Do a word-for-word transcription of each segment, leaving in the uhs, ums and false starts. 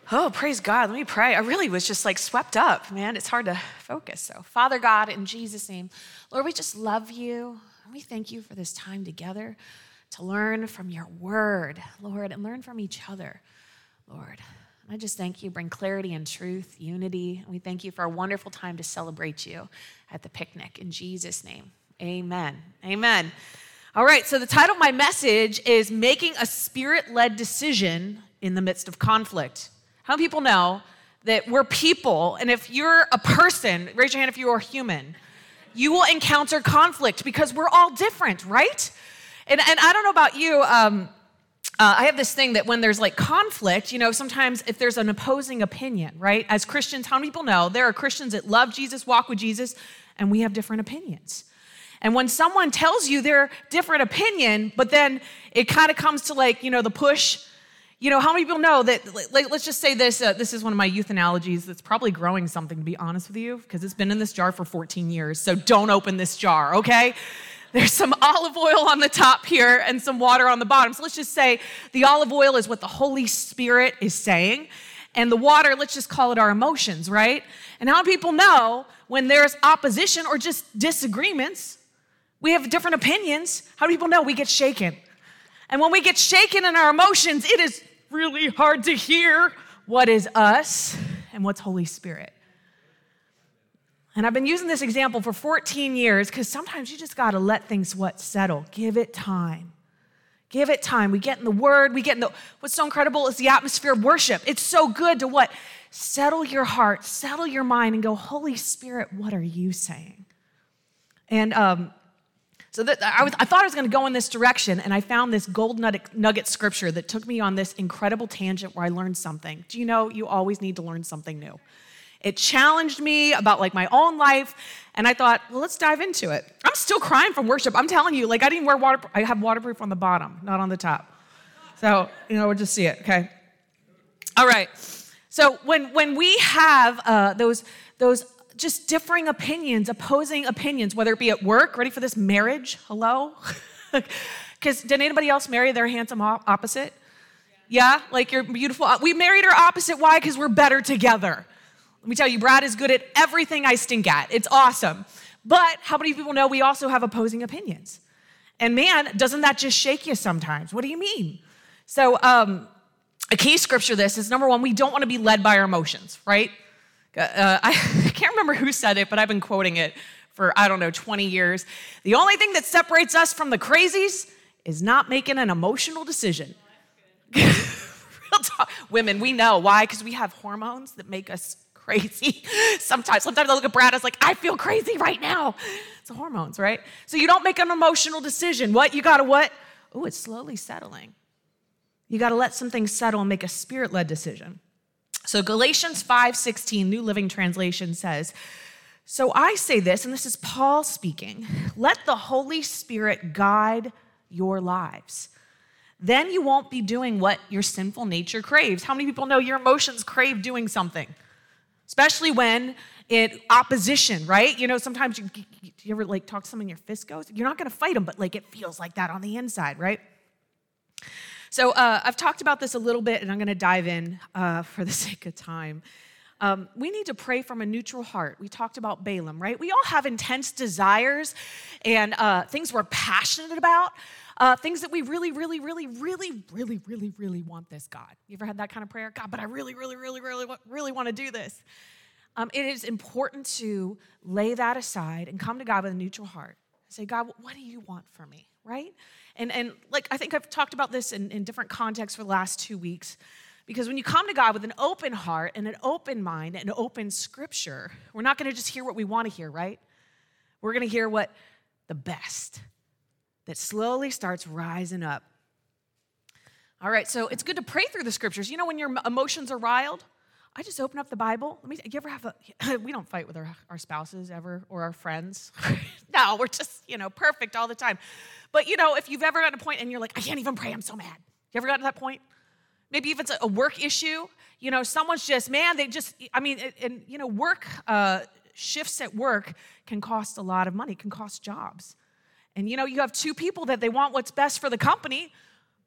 Oh, praise God. Let me pray. I really was just like swept up, man. It's hard to focus. So, Father God, in Jesus' name, Lord, we just love you. And we thank you for this time together to learn from your word, Lord, and learn from each other, Lord. And I just thank you. Bring clarity and truth, unity. And we thank you for a wonderful time to celebrate you at the picnic. In Jesus' name, amen. Amen. All right, so the title of my message is Making a Spirit-Led Decision in the Midst of Conflict. How many people know that we're people, and if you're a person, raise your hand if you are human, you will encounter conflict because we're all different, right? And, and I don't know about you, um, uh, I have this thing that when there's like conflict, you know, sometimes if there's an opposing opinion, right? As Christians, how many people know there are Christians that love Jesus, walk with Jesus, and we have different opinions. And when someone tells you their different opinion, but then it kind of comes to like, you know, the push. You know, how many people know that, like, let's just say this, uh, this is one of my youth analogies that's probably growing something, to be honest with you, because it's been in this jar for fourteen years, so don't open this jar, okay? There's some olive oil on the top here and some water on the bottom. So let's just say the olive oil is what the Holy Spirit is saying, and the water, let's just call it our emotions, right? And how many people know when there's opposition or just disagreements, we have different opinions, how many people know we get shaken? And when we get shaken in our emotions, it is really hard to hear what is us and what's Holy Spirit. And I've been using this example for fourteen years because sometimes you just got to let things what settle. Give it time. Give it time. We get in the Word. We get in the, what's so incredible is the atmosphere of worship. It's so good to what? Settle your heart, settle your mind, and go, Holy Spirit, what are you saying? And um, So that, I, was, I thought I was going to go in this direction, and I found this gold nugget, nugget scripture that took me on this incredible tangent where I learned something. Do you know you always need to learn something new? It challenged me about like my own life, and I thought, well, let's dive into it. I'm still crying from worship. I'm telling you, like I didn't wear water. I have waterproof on the bottom, not on the top. So, you know, we'll just see it, okay? All right. So when when we have uh, those those. just differing opinions, opposing opinions, whether it be at work, ready for this, marriage, hello? Because did anybody else marry their handsome opposite? Yeah, like you're beautiful. We married our opposite, why? Because we're better together. Let me tell you, Brad is good at everything I stink at. It's awesome. But how many people know we also have opposing opinions? And man, doesn't that just shake you sometimes? What do you mean? So um, a key scripture this is, number one, we don't want to be led by our emotions, right? Uh, I can't remember who said it, but I've been quoting it for, I don't know, twenty years. The only thing that separates us from the crazies is not making an emotional decision. Real talk. Women, we know. Why? Because we have hormones that make us crazy. Sometimes, sometimes I look at Brad, I was like, I feel crazy right now. It's the hormones, right? So you don't make an emotional decision. What? You got to what? Oh, it's slowly settling. You got to let some things settle and make a spirit-led decision. So Galatians five sixteen, New Living Translation says, so I say this, and this is Paul speaking, let the Holy Spirit guide your lives. Then you won't be doing what your sinful nature craves. How many people know your emotions crave doing something? Especially when it opposition, right? You know, sometimes you, you ever like talk to someone and your fist goes, you're not going to fight them, but like it feels like that on the inside, right? So uh, I've talked about this a little bit, and I'm going to dive in uh, for the sake of time. Um, we need to pray from a neutral heart. We talked about Balaam, right? We all have intense desires and uh, things we're passionate about, uh, things that we really, really, really, really, really, really, really want this, God. You ever had that kind of prayer? God, but I really, really, really, really, really want to do this. Um, it is important to lay that aside and come to God with a neutral heart. Say, God, what do you want from me, right? And and like I think I've talked about this in, in different contexts for the last two weeks, because when you come to God with an open heart and an open mind and an open scripture, we're not going to just hear what we want to hear, right? We're going to hear what the best that slowly starts rising up. All right, so it's good to pray through the scriptures. You know, when your emotions are riled, I just open up the Bible. Let me. You ever have a? We don't fight with our, our spouses ever or our friends. No, we're just you know perfect all the time. But you know, if you've ever gotten to a point and you're like, I can't even pray, I'm so mad. You ever gotten to that point? Maybe if it's a work issue, you know, someone's just man. They just. I mean, and, and you know, work uh, shifts at work can cost a lot of money. Can cost jobs. And you know, you have two people that they want what's best for the company,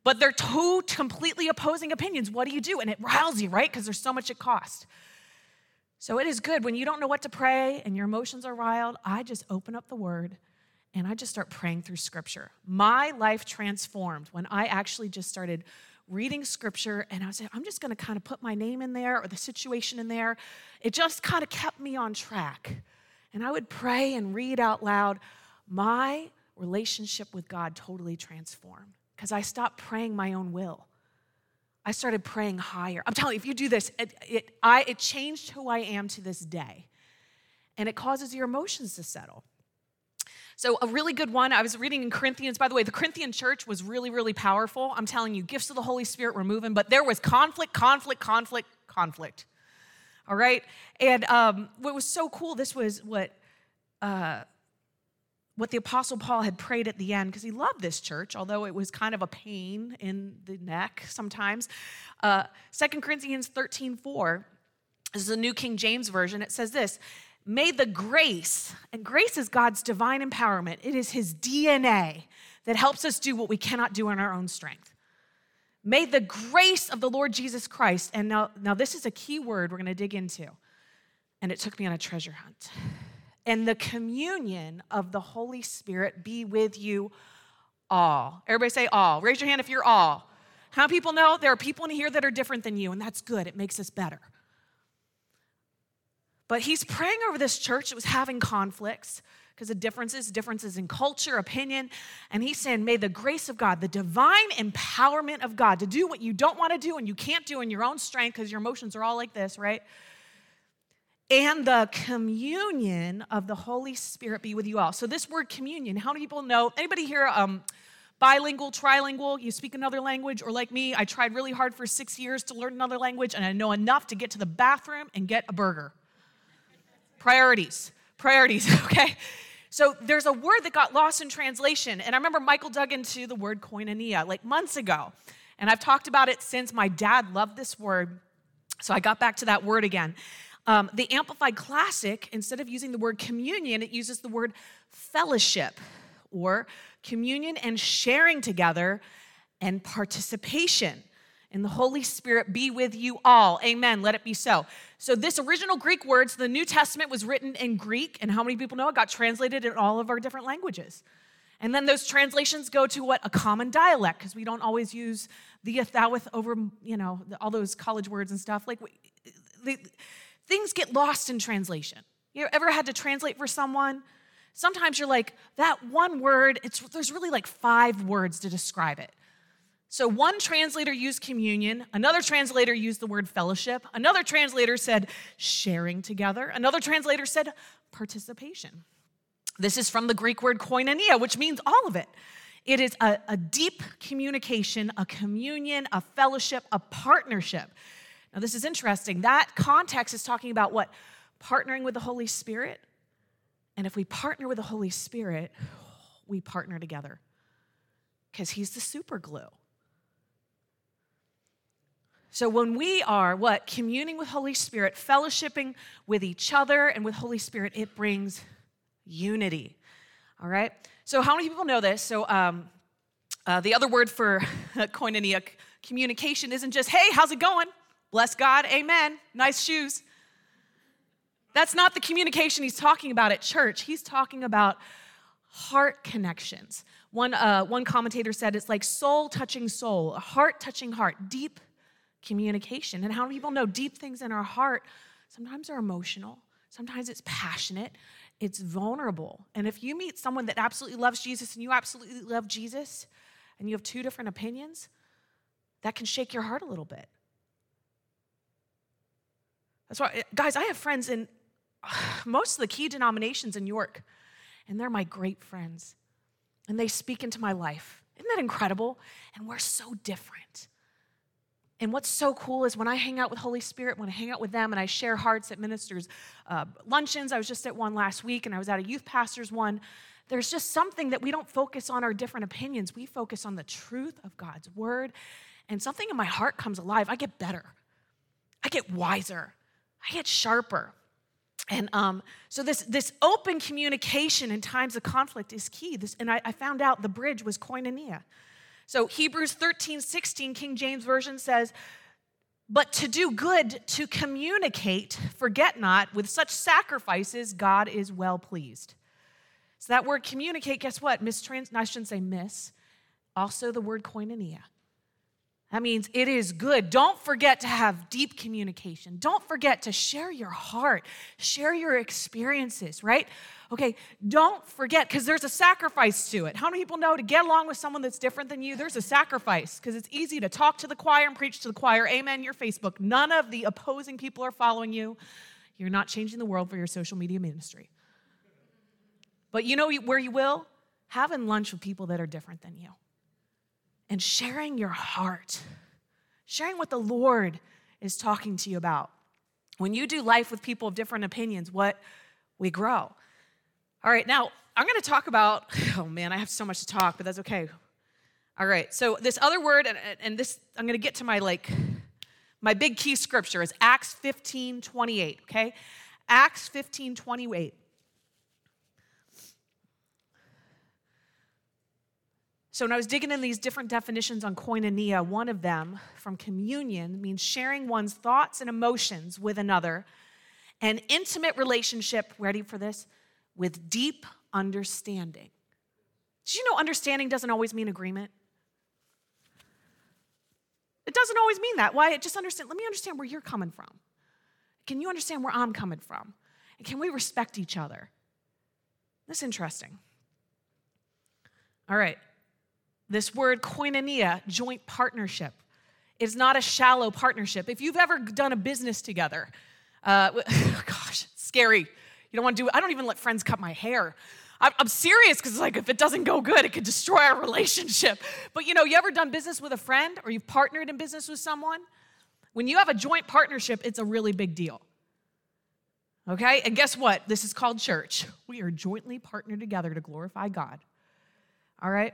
But they're two completely opposing opinions. What do you do? And it riles you, right? Because there's so much it costs. So it is good when you don't know what to pray and your emotions are riled. I just open up the word and I just start praying through scripture. My life transformed when I actually just started reading scripture, and I was like, I'm just going to kind of put my name in there or the situation in there. It just kind of kept me on track. And I would pray and read out loud. My relationship with God totally transformed because I stopped praying my own will. I started praying higher. I'm telling you, if you do this, it, it, I, it changed who I am to this day. And it causes your emotions to settle. So a really good one, I was reading in Corinthians. By the way, the Corinthian church was really, really powerful. I'm telling you, gifts of the Holy Spirit were moving, but there was conflict, conflict, conflict, conflict. All right? And um, what was so cool, this was what uh, what the Apostle Paul had prayed at the end, because he loved this church, although it was kind of a pain in the neck sometimes. Uh, Second Corinthians thirteen four, this is the New King James Version. It says this, may the grace, and grace is God's divine empowerment. It is his D N A that helps us do what we cannot do in our own strength. May the grace of the Lord Jesus Christ, and now, now this is a key word we're going to dig into, and it took me on a treasure hunt, and the communion of the Holy Spirit be with you all. Everybody say all. Raise your hand if you're all. How many people know there are people in here that are different than you, and that's good. It makes us better. But he's praying over this church that was having conflicts because of differences, differences in culture, opinion. And he's saying, may the grace of God, the divine empowerment of God to do what you don't want to do and you can't do in your own strength because your emotions are all like this, right? And the communion of the Holy Spirit be with you all. So this word communion, how many people know? Anybody here um, bilingual, trilingual? You speak another language? Or like me, I tried really hard for six years to learn another language and I know enough to get to the bathroom and get a burger. Priorities, priorities, okay? So there's a word that got lost in translation, and I remember Michael dug into the word koinonia like months ago, and I've talked about it since. My dad loved this word, so I got back to that word again. Um, the Amplified Classic, instead of using the word communion, it uses the word fellowship, or communion and sharing together and participation. And the Holy Spirit be with you all. Amen. Let it be so. So this original Greek words, the New Testament was written in Greek, and how many people know it got translated in all of our different languages? And then those translations go to what? A common dialect, because we don't always use the thou over, you know, all those college words and stuff. Like, we, the, things get lost in translation. You ever had to translate for someone? Sometimes you're like, that one word, it's there's really like five words to describe it. So one translator used communion, another translator used the word fellowship, another translator said sharing together, another translator said participation. This is from the Greek word koinonia, which means all of it. It is a, a deep communication, a communion, a fellowship, a partnership. Now this is interesting. That context is talking about what? Partnering with the Holy Spirit. And if we partner with the Holy Spirit, we partner together because he's the super glue. So when we are, what? Communing with Holy Spirit, fellowshipping with each other and with Holy Spirit, it brings unity, all right? So how many people know this? So um, uh, the other word for koinonia, communication, isn't just, hey, how's it going? Bless God, amen, nice shoes. That's not the communication he's talking about at church. He's talking about heart connections. One, uh, one commentator said it's like soul touching soul, a heart touching heart, deep communication. And how many people know deep things in our heart sometimes are emotional, sometimes it's passionate, it's vulnerable. And if you meet someone that absolutely loves Jesus and you absolutely love Jesus and you have two different opinions, that can shake your heart a little bit. That's why, guys, I have friends in most of the key denominations in York, and they're my great friends. And they speak into my life. Isn't that incredible? And we're so different. And what's so cool is when I hang out with Holy Spirit, when I hang out with them and I share hearts at ministers' uh, luncheons, I was just at one last week and I was at a youth pastor's one, there's just something that we don't focus on our different opinions. We focus on the truth of God's word, and something in my heart comes alive. I get better. I get wiser. I get sharper. And um, so this, this open communication in times of conflict is key. This, and I, I found out the bridge was koinonia. So Hebrews thirteen sixteen, King James Version says, but to do good, to communicate, forget not, with such sacrifices, God is well pleased. So that word communicate, guess what? Mistrans- no, I shouldn't say miss. Also the word koinonia. That means it is good. Don't forget to have deep communication. Don't forget to share your heart, share your experiences, right? Okay, don't forget, because there's a sacrifice to it. How many people know to get along with someone that's different than you, there's a sacrifice, because it's easy to talk to the choir and preach to the choir. Amen, your Facebook. None of the opposing people are following you. You're not changing the world for your social media ministry. But you know where you will? Having lunch with people that are different than you. And sharing your heart, sharing what the Lord is talking to you about. When you do life with people of different opinions, what we grow. All right, now I'm going to talk about, oh man, I have so much to talk, but that's okay. All right, so this other word, and, and this, I'm going to get to my like, my big key scripture is Acts fifteen twenty-eight, okay? Acts fifteen twenty-eight. So when I was digging in these different definitions on koinonia, one of them from communion means sharing one's thoughts and emotions with another, an intimate relationship, ready for this, with deep understanding. Did you know understanding doesn't always mean agreement? It doesn't always mean that. Why? Just understand, let me understand where you're coming from. Can you understand where I'm coming from? And can we respect each other? That's interesting. All right. This word koinonia, joint partnership, is not a shallow partnership. If you've ever done a business together, uh, gosh, it's scary. You don't want to do it. I don't even let friends cut my hair. I'm, I'm serious because like if it doesn't go good, it could destroy our relationship. But you know, you ever done business with a friend or you've partnered in business with someone? When you have a joint partnership, it's a really big deal. Okay? And guess what? This is called church. We are jointly partnered together to glorify God. All right?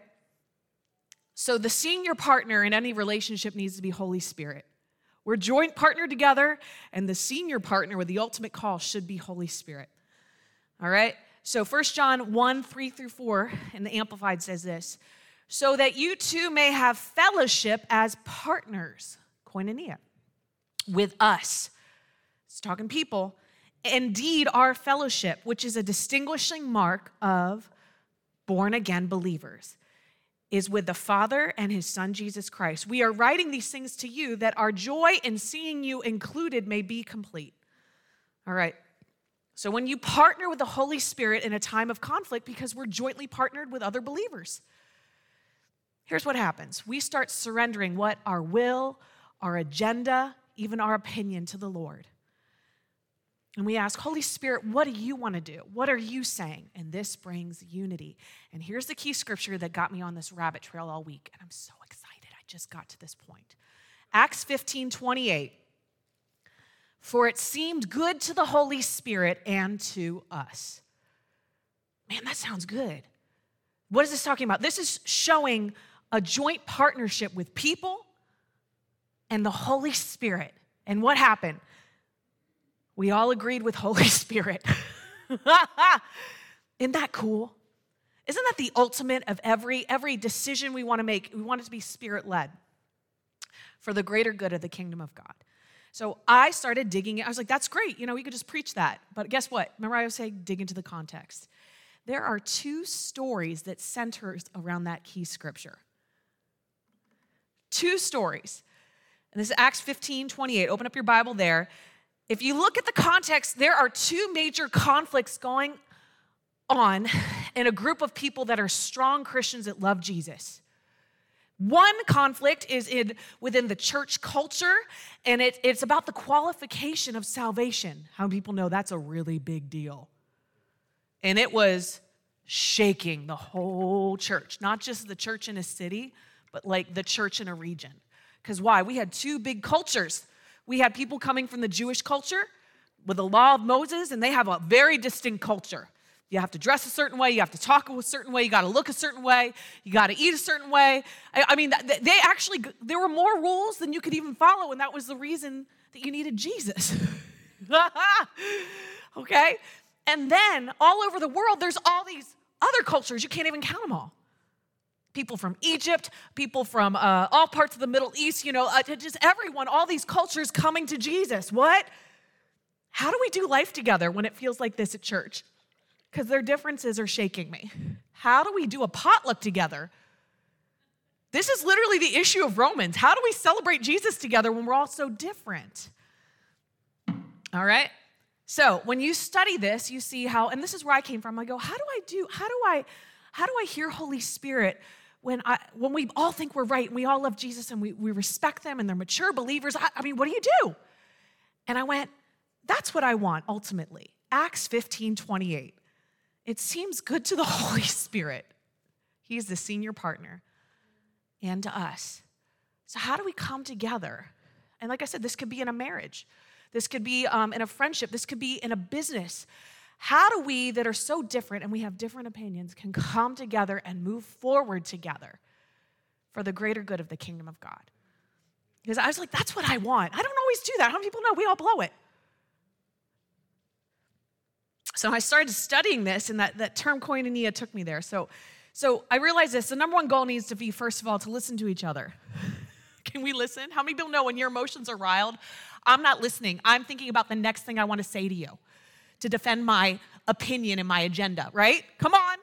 So the senior partner in any relationship needs to be Holy Spirit. We're joint partnered together, and the senior partner with the ultimate call should be Holy Spirit. All right? So First John one, three through four, in the Amplified says this, so that you too may have fellowship as partners, koinonia, with us. It's talking people. Indeed, our fellowship, which is a distinguishing mark of born-again believers, is with the Father and his Son, Jesus Christ. We are writing these things to you that our joy in seeing you included may be complete. All right. So when you partner with the Holy Spirit in a time of conflict, because we're jointly partnered with other believers, here's what happens. We start surrendering what our will, our agenda, even our opinion to the Lord. And we ask, Holy Spirit, what do you want to do? What are you saying? And this brings unity. And here's the key scripture that got me on this rabbit trail all week. And I'm so excited. I just got to this point. Acts fifteen twenty-eight. For it seemed good to the Holy Spirit and to us. Man, that sounds good. What is this talking about? This is showing a joint partnership with people and the Holy Spirit. And what happened? We all agreed with Holy Spirit. Isn't that cool? Isn't that the ultimate of every, every decision we want to make? We want it to be Spirit-led for the greater good of the kingdom of God. So I started digging it. I was like, that's great. You know, we could just preach that. But guess what? Remember I was saying dig into the context. There are two stories that center around that key scripture. Two stories. And this is Acts fifteen twenty-eight. Open up your Bible there. If you look at the context, there are two major conflicts going on in a group of people that are strong Christians that love Jesus. One conflict is in within the church culture, and it, it's about the qualification of salvation. How many people know that's a really big deal? And it was shaking the whole church, not just the church in a city, but like the church in a region. Because why? We had two big cultures. We had people coming from the Jewish culture with the law of Moses, and they have a very distinct culture. You have to dress a certain way. You have to talk a certain way. You got to look a certain way. You got to eat a certain way. I, I mean, they actually, there were more rules than you could even follow, and that was the reason that you needed Jesus. Okay? And then all over the world, there's all these other cultures. You can't even count them all. people from Egypt, people from uh, all parts of the Middle East, you know, uh, just everyone, all these cultures coming to Jesus. What? How do we do life together when it feels like this at church? Because their differences are shaking me. How do we do a potluck together? This is literally the issue of Romans. How do we celebrate Jesus together when we're all so different? All right? So when you study this, you see how, and this is where I came from, I go, how do I do, how do I, how do I hear Holy Spirit when I when we all think we're right and we all love Jesus and we, we respect them and they're mature believers? I, I mean, what do you do? And I went, that's what I want ultimately. Acts fifteen twenty-eight. It seems good to the Holy Spirit. He's the senior partner. And to us. So how do we come together? And like I said, this could be in a marriage. This could be um, in a friendship. This could be in a business. How do we that are so different and we have different opinions can come together and move forward together for the greater good of the kingdom of God? Because I was like, that's what I want. I don't always do that. How many people know we all blow it? So I started studying this, and that, that term koinonia took me there. So So I realized this, the number one goal needs to be, first of all, to listen to each other. Can we listen? How many people know when your emotions are riled? I'm not listening. I'm thinking about the next thing I want to say to you to defend my opinion and my agenda, right? Come on.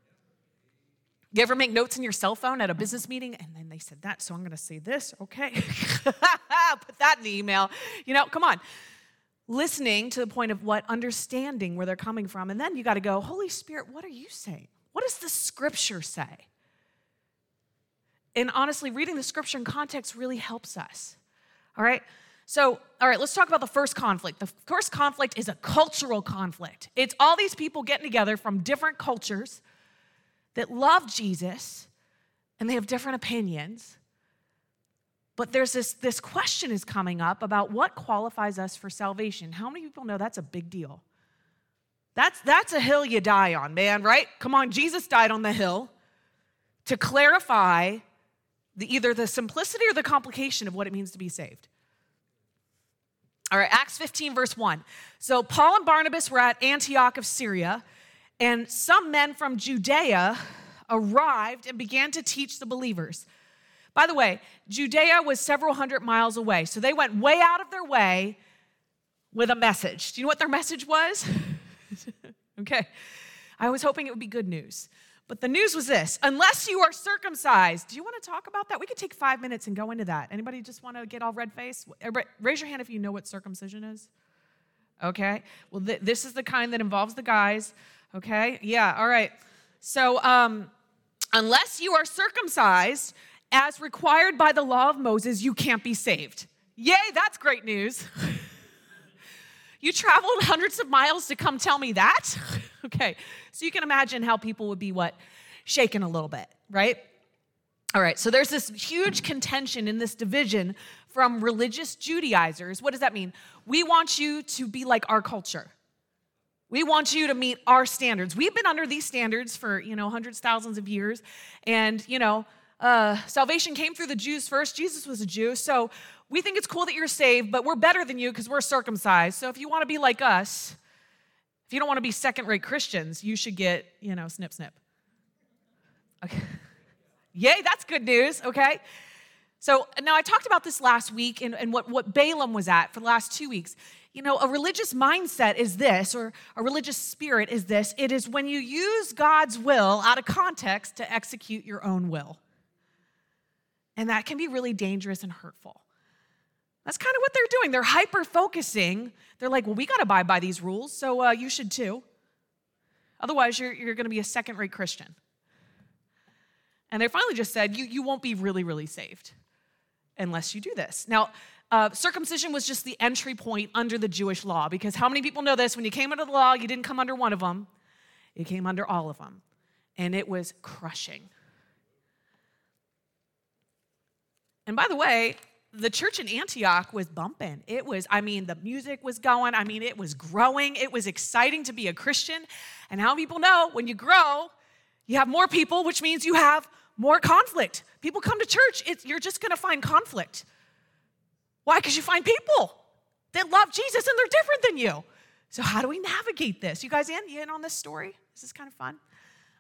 You ever make notes in your cell phone at a business meeting? And then they said that, so I'm going to say this. Okay. Put that in the email. You know, come on. Listening to the point of what? Understanding where they're coming from. And then you got to go, Holy Spirit, what are you saying? What does the scripture say? And honestly, reading the scripture in context really helps us. All right? So, all right, let's talk about the first conflict. The first conflict is a cultural conflict. It's all these people getting together from different cultures that love Jesus, and they have different opinions. But there's this, this question is coming up about what qualifies us for salvation. How many people know that's a big deal? That's, that's a hill you die on, man, right? Come on, Jesus died on the hill to clarify the, either the simplicity or the complication of what it means to be saved. All right, Acts fifteen, verse one. So Paul and Barnabas were at Antioch of Syria, and some men from Judea arrived and began to teach the believers. By the way, Judea was several hundred miles away, so they went way out of their way with a message. Do you know what their message was? Okay. I was hoping it would be good news. But the news was this: unless you are circumcised. Do you want to talk about that? We could take five minutes and go into that. Anybody just want to get all red-faced? Raise your hand if you know what circumcision is. Okay. Well, th- this is the kind that involves the guys. Okay. Yeah. All right. So um, unless you are circumcised as required by the law of Moses, you can't be saved. Yay, that's great news. You traveled hundreds of miles to come tell me that? Okay, so you can imagine how people would be, what, shaken a little bit, right? All right, so there's this huge contention in this division from religious Judaizers. What does that mean? We want you to be like our culture. We want you to meet our standards. We've been under these standards for, you know, hundreds, thousands of years, and, you know, uh, salvation came through the Jews first. Jesus was a Jew, so we think it's cool that you're saved, but we're better than you because we're circumcised. So if you want to be like us, if you don't want to be second-rate Christians, you should get, you know, snip, snip. Okay. Yay, that's good news, okay? So now I talked about this last week and, and what, what Balaam was at for the last two weeks. You know, a religious mindset is this, or a religious spirit is this. It is when you use God's will out of context to execute your own will. And that can be really dangerous and hurtful. That's kind of what they're doing. They're hyper-focusing. They're like, well, we got to abide by these rules, so uh, you should too. Otherwise, you're, you're going to be a second-rate Christian. And they finally just said, you, you won't be really, really saved unless you do this. Now, uh, circumcision was just the entry point under the Jewish law, because how many people know this? When you came under the law, you didn't come under one of them. You came under all of them. And it was crushing. And by the way, the church in Antioch was bumping. It was, I mean, the music was going. I mean, it was growing. It was exciting to be a Christian. And how people know when you grow, you have more people, which means you have more conflict. People come to church, it's, you're just going to find conflict. Why? Because you find people that love Jesus and they're different than you. So how do we navigate this? You guys in? You in on this story? This is kind of fun.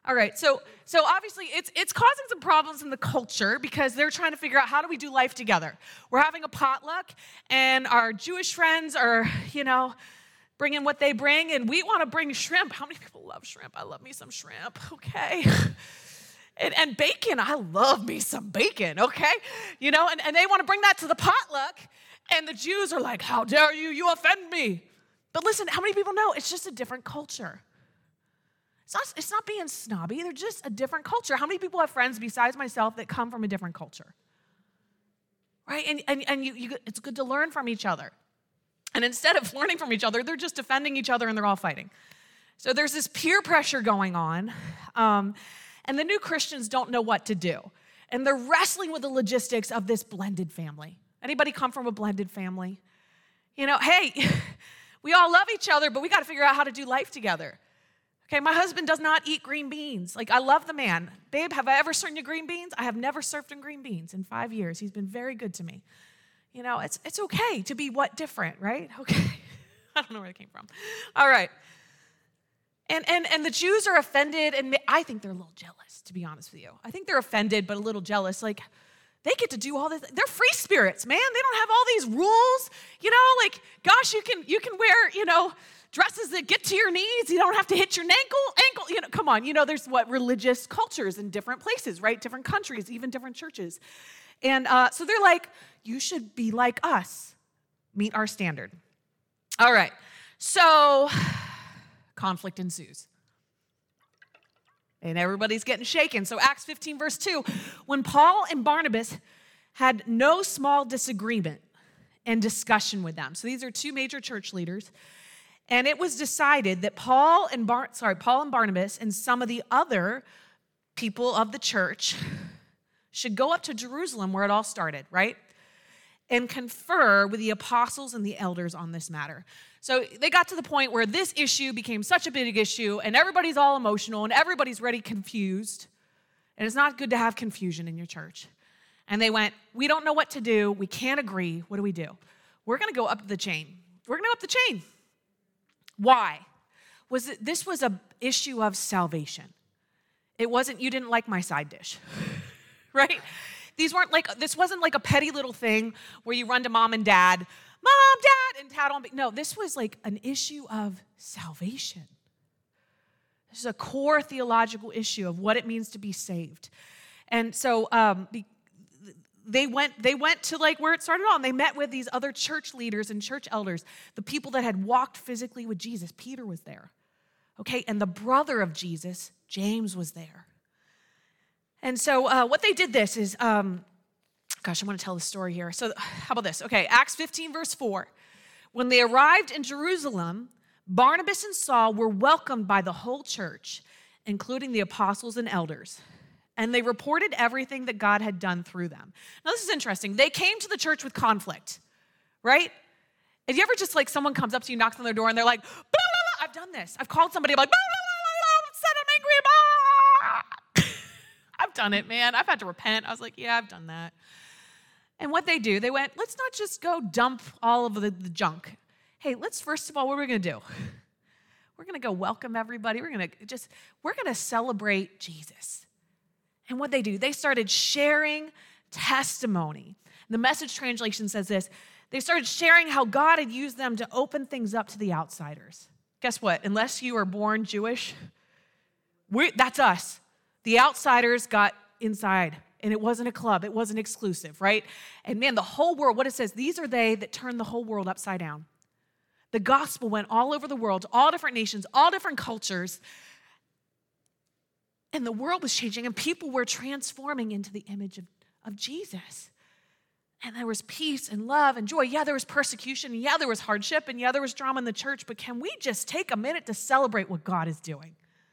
All right, so so obviously it's it's causing some problems in the culture because they're trying to figure out how do we do life together. We're having a potluck, and our Jewish friends are, you know, bringing what they bring, and we want to bring shrimp. How many people love shrimp? I love me some shrimp, okay? And, and bacon, I love me some bacon, okay? You know, and, and they want to bring that to the potluck, and the Jews are like, how dare you, you offend me. But listen, how many people know it's just a different culture? It's not, it's not being snobby. They're just a different culture. How many people have friends besides myself that come from a different culture? Right? And, and, and you, you, it's good to learn from each other. And instead of learning from each other, they're just defending each other and they're all fighting. So there's this peer pressure going on. Um, and the new Christians don't know what to do. And they're wrestling with the logistics of this blended family. Anybody come from a blended family? You know, hey, we all love each other, but we got to figure out how to do life together. Okay, my husband does not eat green beans. Like, I love the man. Babe, have I ever served you green beans? I have never served him green beans in five years. He's been very good to me. You know, it's it's okay to be what different, right? Okay. I don't know where it came from. All right. And and and the Jews are offended, and I think they're a little jealous, to be honest with you. I think they're offended, but a little jealous. Like, they get to do all this. They're free spirits, man. They don't have all these rules. You know, like, gosh, you can you can wear, you know, dresses that get to your knees. You don't have to hit your ankle. Ankle, you know, come on. You know, there's what religious cultures in different places, right? Different countries, even different churches. And uh, so they're like, you should be like us. Meet our standard. All right. So conflict ensues. And everybody's getting shaken. So Acts fifteen, verse two, when Paul and Barnabas had no small disagreement and discussion with them. So these are two major church leaders. And it was decided that Paul and Bar- sorry, Paul and Barnabas and some of the other people of the church should go up to Jerusalem where it all started, right? And confer with the apostles and the elders on this matter. So they got to the point where this issue became such a big issue and everybody's all emotional and everybody's ready confused. And it's not good to have confusion in your church. And they went, we don't know what to do. We can't agree. What do we do? We're going to go up the chain. We're going to go up the chain. Why? Was it, this was a issue of salvation. It wasn't, you didn't like my side dish, right? These weren't like, this wasn't like a petty little thing where you run to mom and dad, mom, dad, and dad on me. No, this was like an issue of salvation. This is a core theological issue of what it means to be saved. And so um, they went they went to like where it started on. They met with these other church leaders and church elders, the people that had walked physically with Jesus. Peter was there, okay? And the brother of Jesus, James, was there. And so uh, what they did this is, um, gosh, I want to tell the story here. So how about this? Okay, Acts fifteen, verse four. When they arrived in Jerusalem, Barnabas and Saul were welcomed by the whole church, including the apostles and elders. And they reported everything that God had done through them. Now, this is interesting. They came to the church with conflict, right? Have you ever just like someone comes up to you, knocks on their door, and they're like, blah, blah, blah. I've done this. I've called somebody, I'm like, blah, blah, blah, blah, I'm upset, I'm angry, blah. I've done it, man. I've had to repent. I was like, yeah, I've done that. And what they do, they went, let's not just go dump all of the, the junk. Hey, let's first of all, what are we going to do? We're going to go welcome everybody. We're going to just, we're going to celebrate Jesus. And what they do, they started sharing testimony. The Message translation says this. They started sharing how God had used them to open things up to the outsiders. Guess what? Unless you are born Jewish, we, that's us. The outsiders got inside. And it wasn't a club. It wasn't exclusive, right? And man, the whole world, what it says, these are they that turned the whole world upside down. The gospel went all over the world, all different nations, all different cultures. And the world was changing, and people were transforming into the image of, of Jesus. And there was peace and love and joy. Yeah, there was persecution, and yeah, there was hardship, and yeah, there was drama in the church, but can we just take a minute to celebrate what God is doing?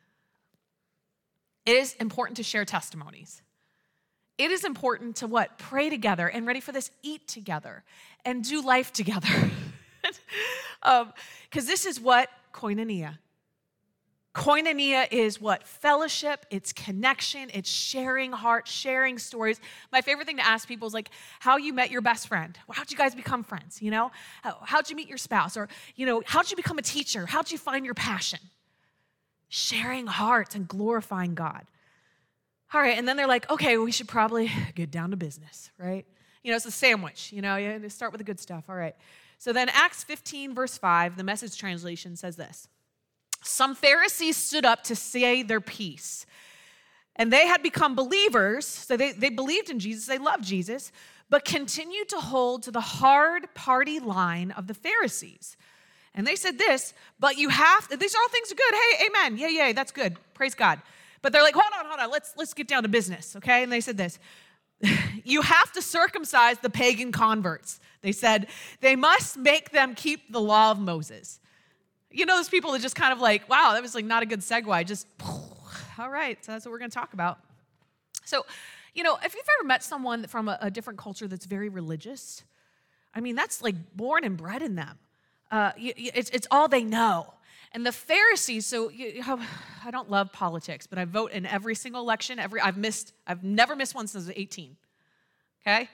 It is important to share testimonies. It is important to what? Pray together, and ready for this, eat together, and do life together. um, because this is what koinonia. Koinonia is what? Fellowship, it's connection, it's sharing heart, sharing stories. My favorite thing to ask people is like, how you met your best friend. How'd you guys become friends, you know? How, how'd you meet your spouse? Or, you know, how'd you become a teacher? How'd you find your passion? sharing hearts and glorifying God. All right, and then they're like, okay, we should probably get down to business, right? You know, it's a sandwich, you know, you start with the good stuff, all right. So then Acts fifteen, verse five, the Message translation says this. Some Pharisees stood up to say their piece, and they had become believers, so they, they believed in Jesus, they loved Jesus, but continued to hold to the hard party line of the Pharisees. And they said this, but you have, to, these are all things are good, hey, amen, yay, yay, that's good, praise God. But they're like, hold on, hold on, let's, let's get down to business, okay? And they said this, you have to circumcise the pagan converts. They said, they must make them keep the law of Moses. You know those people that just kind of like, wow, that was like not a good segue, just, all right, so that's what we're gonna talk about. So, you know, if you've ever met someone from a, a different culture that's very religious, I mean, that's like born and bred in them. Uh, it's, it's all they know. And the Pharisees, so you know, I don't love politics, but I vote in every single election. Every I've missed, I've never missed one since I was eighteen. Okay,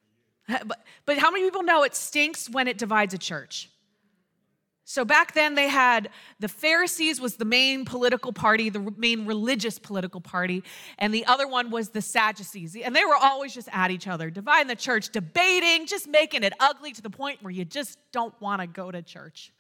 but but how many people know it stinks when it divides a church? So back then they had the Pharisees was the main political party, the main religious political party, and the other one was the Sadducees, and they were always just at each other, dividing the church, debating, just making it ugly to the point where you just don't want to go to church.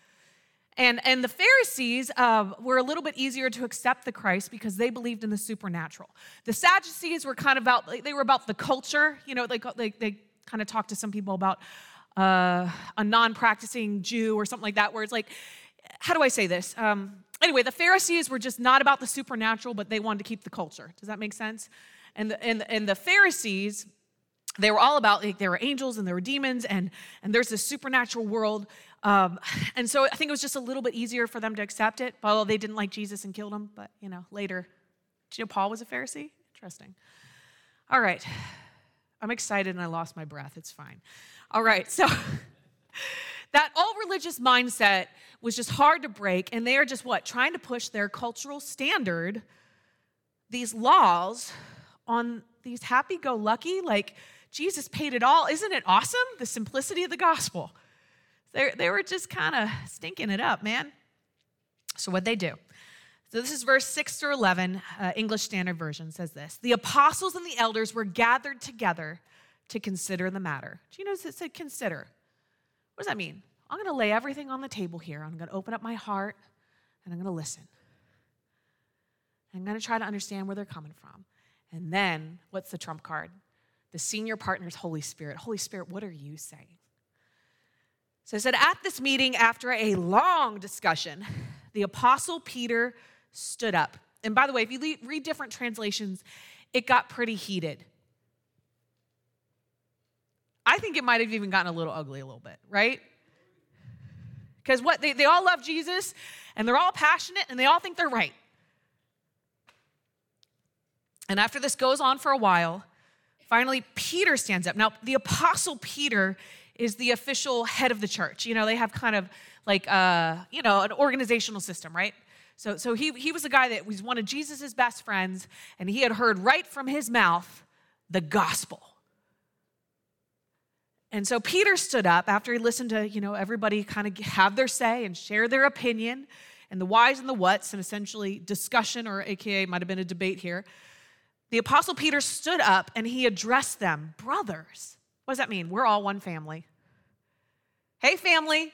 And, and the Pharisees uh, were a little bit easier to accept the Christ because they believed in the supernatural. The Sadducees were kind of about, they were about the culture. You know, they, they, they kind of talked to some people about uh, a non-practicing Jew or something like that, where it's like, how do I say this? Um, anyway, the Pharisees were just not about the supernatural, but they wanted to keep the culture. Does that make sense? And the, and, and the Pharisees, they were all about, like, there were angels and there were demons, and, and there's this supernatural world. Um, and so I think it was just a little bit easier for them to accept it, although they didn't like Jesus and killed him. But, you know, later. Did you know Paul was a Pharisee? Interesting. All right. I'm excited and I lost my breath. It's fine. All right. So that all religious mindset was just hard to break. And they are just what? Trying to push their cultural standard, these laws on these happy-go-lucky, like Jesus paid it all. Isn't it awesome? The simplicity of the gospel. They, they were just kind of stinking it up, man. So what'd they do? So this is verse six through eleven, uh, English Standard Version says this. The apostles and the elders were gathered together to consider the matter. Do you notice it said consider? What does that mean? I'm going to lay everything on the table here. I'm going to open up my heart, and I'm going to listen. I'm going to try to understand where they're coming from. And then, what's the trump card? The senior partner is Holy Spirit. Holy Spirit, what are you saying? So it said, at this meeting, after a long discussion, the apostle Peter stood up. And by the way, if you read different translations, it got pretty heated. I think it might have even gotten a little ugly a little bit, right? Because what they, they all love Jesus, and they're all passionate, and they all think they're right. And after this goes on for a while, finally Peter stands up. Now, the apostle Peter is the official head of the church. You know, they have kind of like, uh, you know, an organizational system, right? So, so he, he was a guy that was one of Jesus' best friends, and he had heard right from his mouth the gospel. And so Peter stood up after he listened to, you know, everybody kind of have their say and share their opinion and the whys and the whats, and essentially discussion, or A K A might have been a debate here. The apostle Peter stood up and he addressed them, brothers. What does that mean? We're all one family. Hey, family.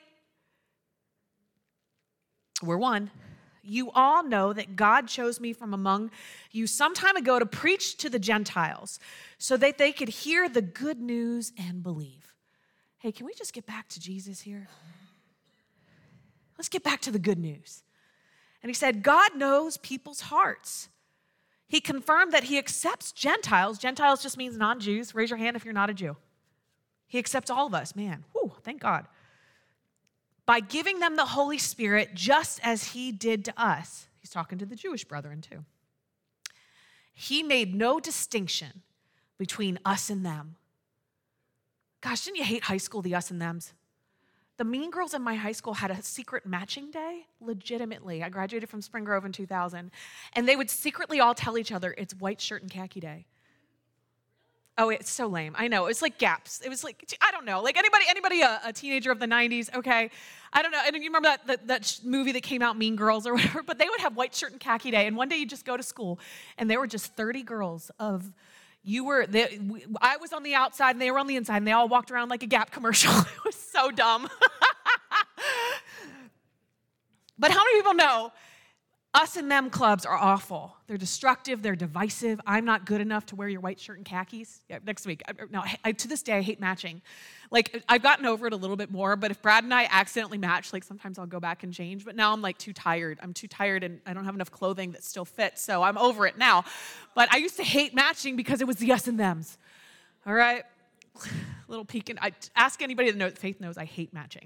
We're one. You all know that God chose me from among you some time ago to preach to the Gentiles so that they could hear the good news and believe. Hey, can we just get back to Jesus here? Let's get back to the good news. And he said, God knows people's hearts. He confirmed that he accepts Gentiles. Gentiles just means non-Jews. Raise your hand if you're not a Jew. He accepts all of us. Man, whew, thank God. By giving them the Holy Spirit just as he did to us. He's talking to the Jewish brethren too. He made no distinction between us and them. Gosh, didn't you hate high school, the us and thems? The mean girls in my high school had a secret matching day, legitimately. I graduated from Spring Grove in two thousand, and they would secretly all tell each other it's white shirt and khaki day. Oh, it's so lame. I know. It's like Gaps. It was like, I don't know. Like anybody, anybody a, a teenager of the nineties, okay? I don't know. And you remember that, that, that movie that came out, Mean Girls or whatever? But they would have white shirt and khaki day. And one day you just go to school and there were just thirty girls of, you were, they, we, I was on the outside and they were on the inside and they all walked around like a Gap commercial. It was so dumb. But how many people know us and them clubs are awful? They're destructive. They're divisive. I'm not good enough to wear your white shirt and khakis. Yeah, next week. I, no, I, to this day, I hate matching. Like, I've gotten over it a little bit more, but if Brad and I accidentally match, like, sometimes I'll go back and change. But now I'm, like, too tired. I'm too tired, and I don't have enough clothing that still fits, so I'm over it now. But I used to hate matching because it was the us and thems. All right? Little peek in. I, ask anybody that knows, Faith knows I hate matching.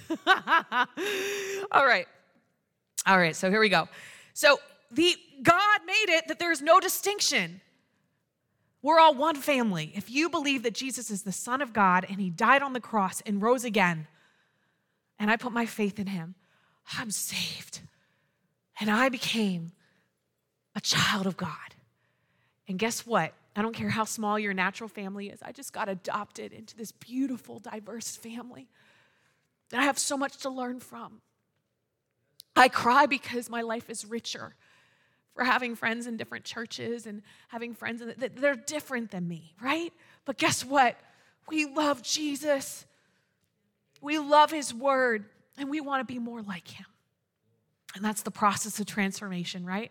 All right. All right, so here we go. So the God made it that there's no distinction. We're all one family. If you believe that Jesus is the Son of God and he died on the cross and rose again, and I put my faith in him, I'm saved. And I became a child of God. And guess what? I don't care how small your natural family is. I just got adopted into this beautiful, diverse family that I have so much to learn from. I cry because my life is richer for having friends in different churches and having friends in, that they're different than me, right? But guess what? We love Jesus. We love his word, and we want to be more like him. And that's the process of transformation, right?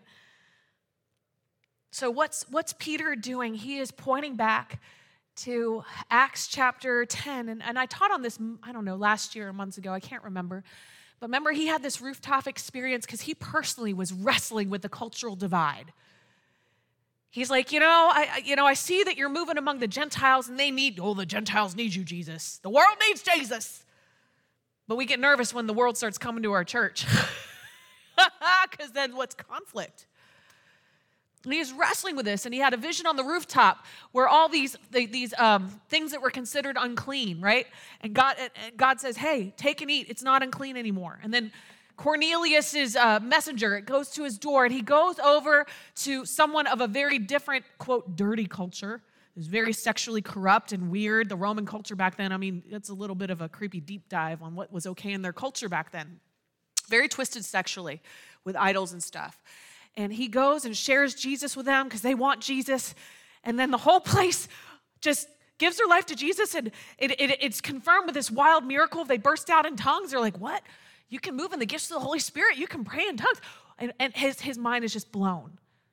So what's, what's Peter doing? He is pointing back to Acts chapter ten. And, and I taught on this, I don't know, last year or months ago. I can't remember. But remember, he had this rooftop experience because he personally was wrestling with the cultural divide. He's like, you know, I, you know, I see that you're moving among the Gentiles and they need, oh, the Gentiles need you, Jesus. The world needs Jesus. But we get nervous when the world starts coming to our church. Because then what's conflict? And he was wrestling with this, and he had a vision on the rooftop where all these these um, things that were considered unclean, right? And God, and God says, hey, take and eat. It's not unclean anymore. And then Cornelius's uh, messenger, it goes to his door, and he goes over to someone of a very different, quote, dirty culture. It was very sexually corrupt and weird. The Roman culture back then, I mean, it's a little bit of a creepy deep dive on what was okay in their culture back then. Very twisted sexually with idols and stuff. And he goes and shares Jesus with them because they want Jesus. And then the whole place just gives their life to Jesus. And it, it, it's confirmed with this wild miracle. They burst out in tongues. They're like, what? You can move in the gifts of the Holy Spirit. You can pray in tongues. And, and his, his mind is just blown.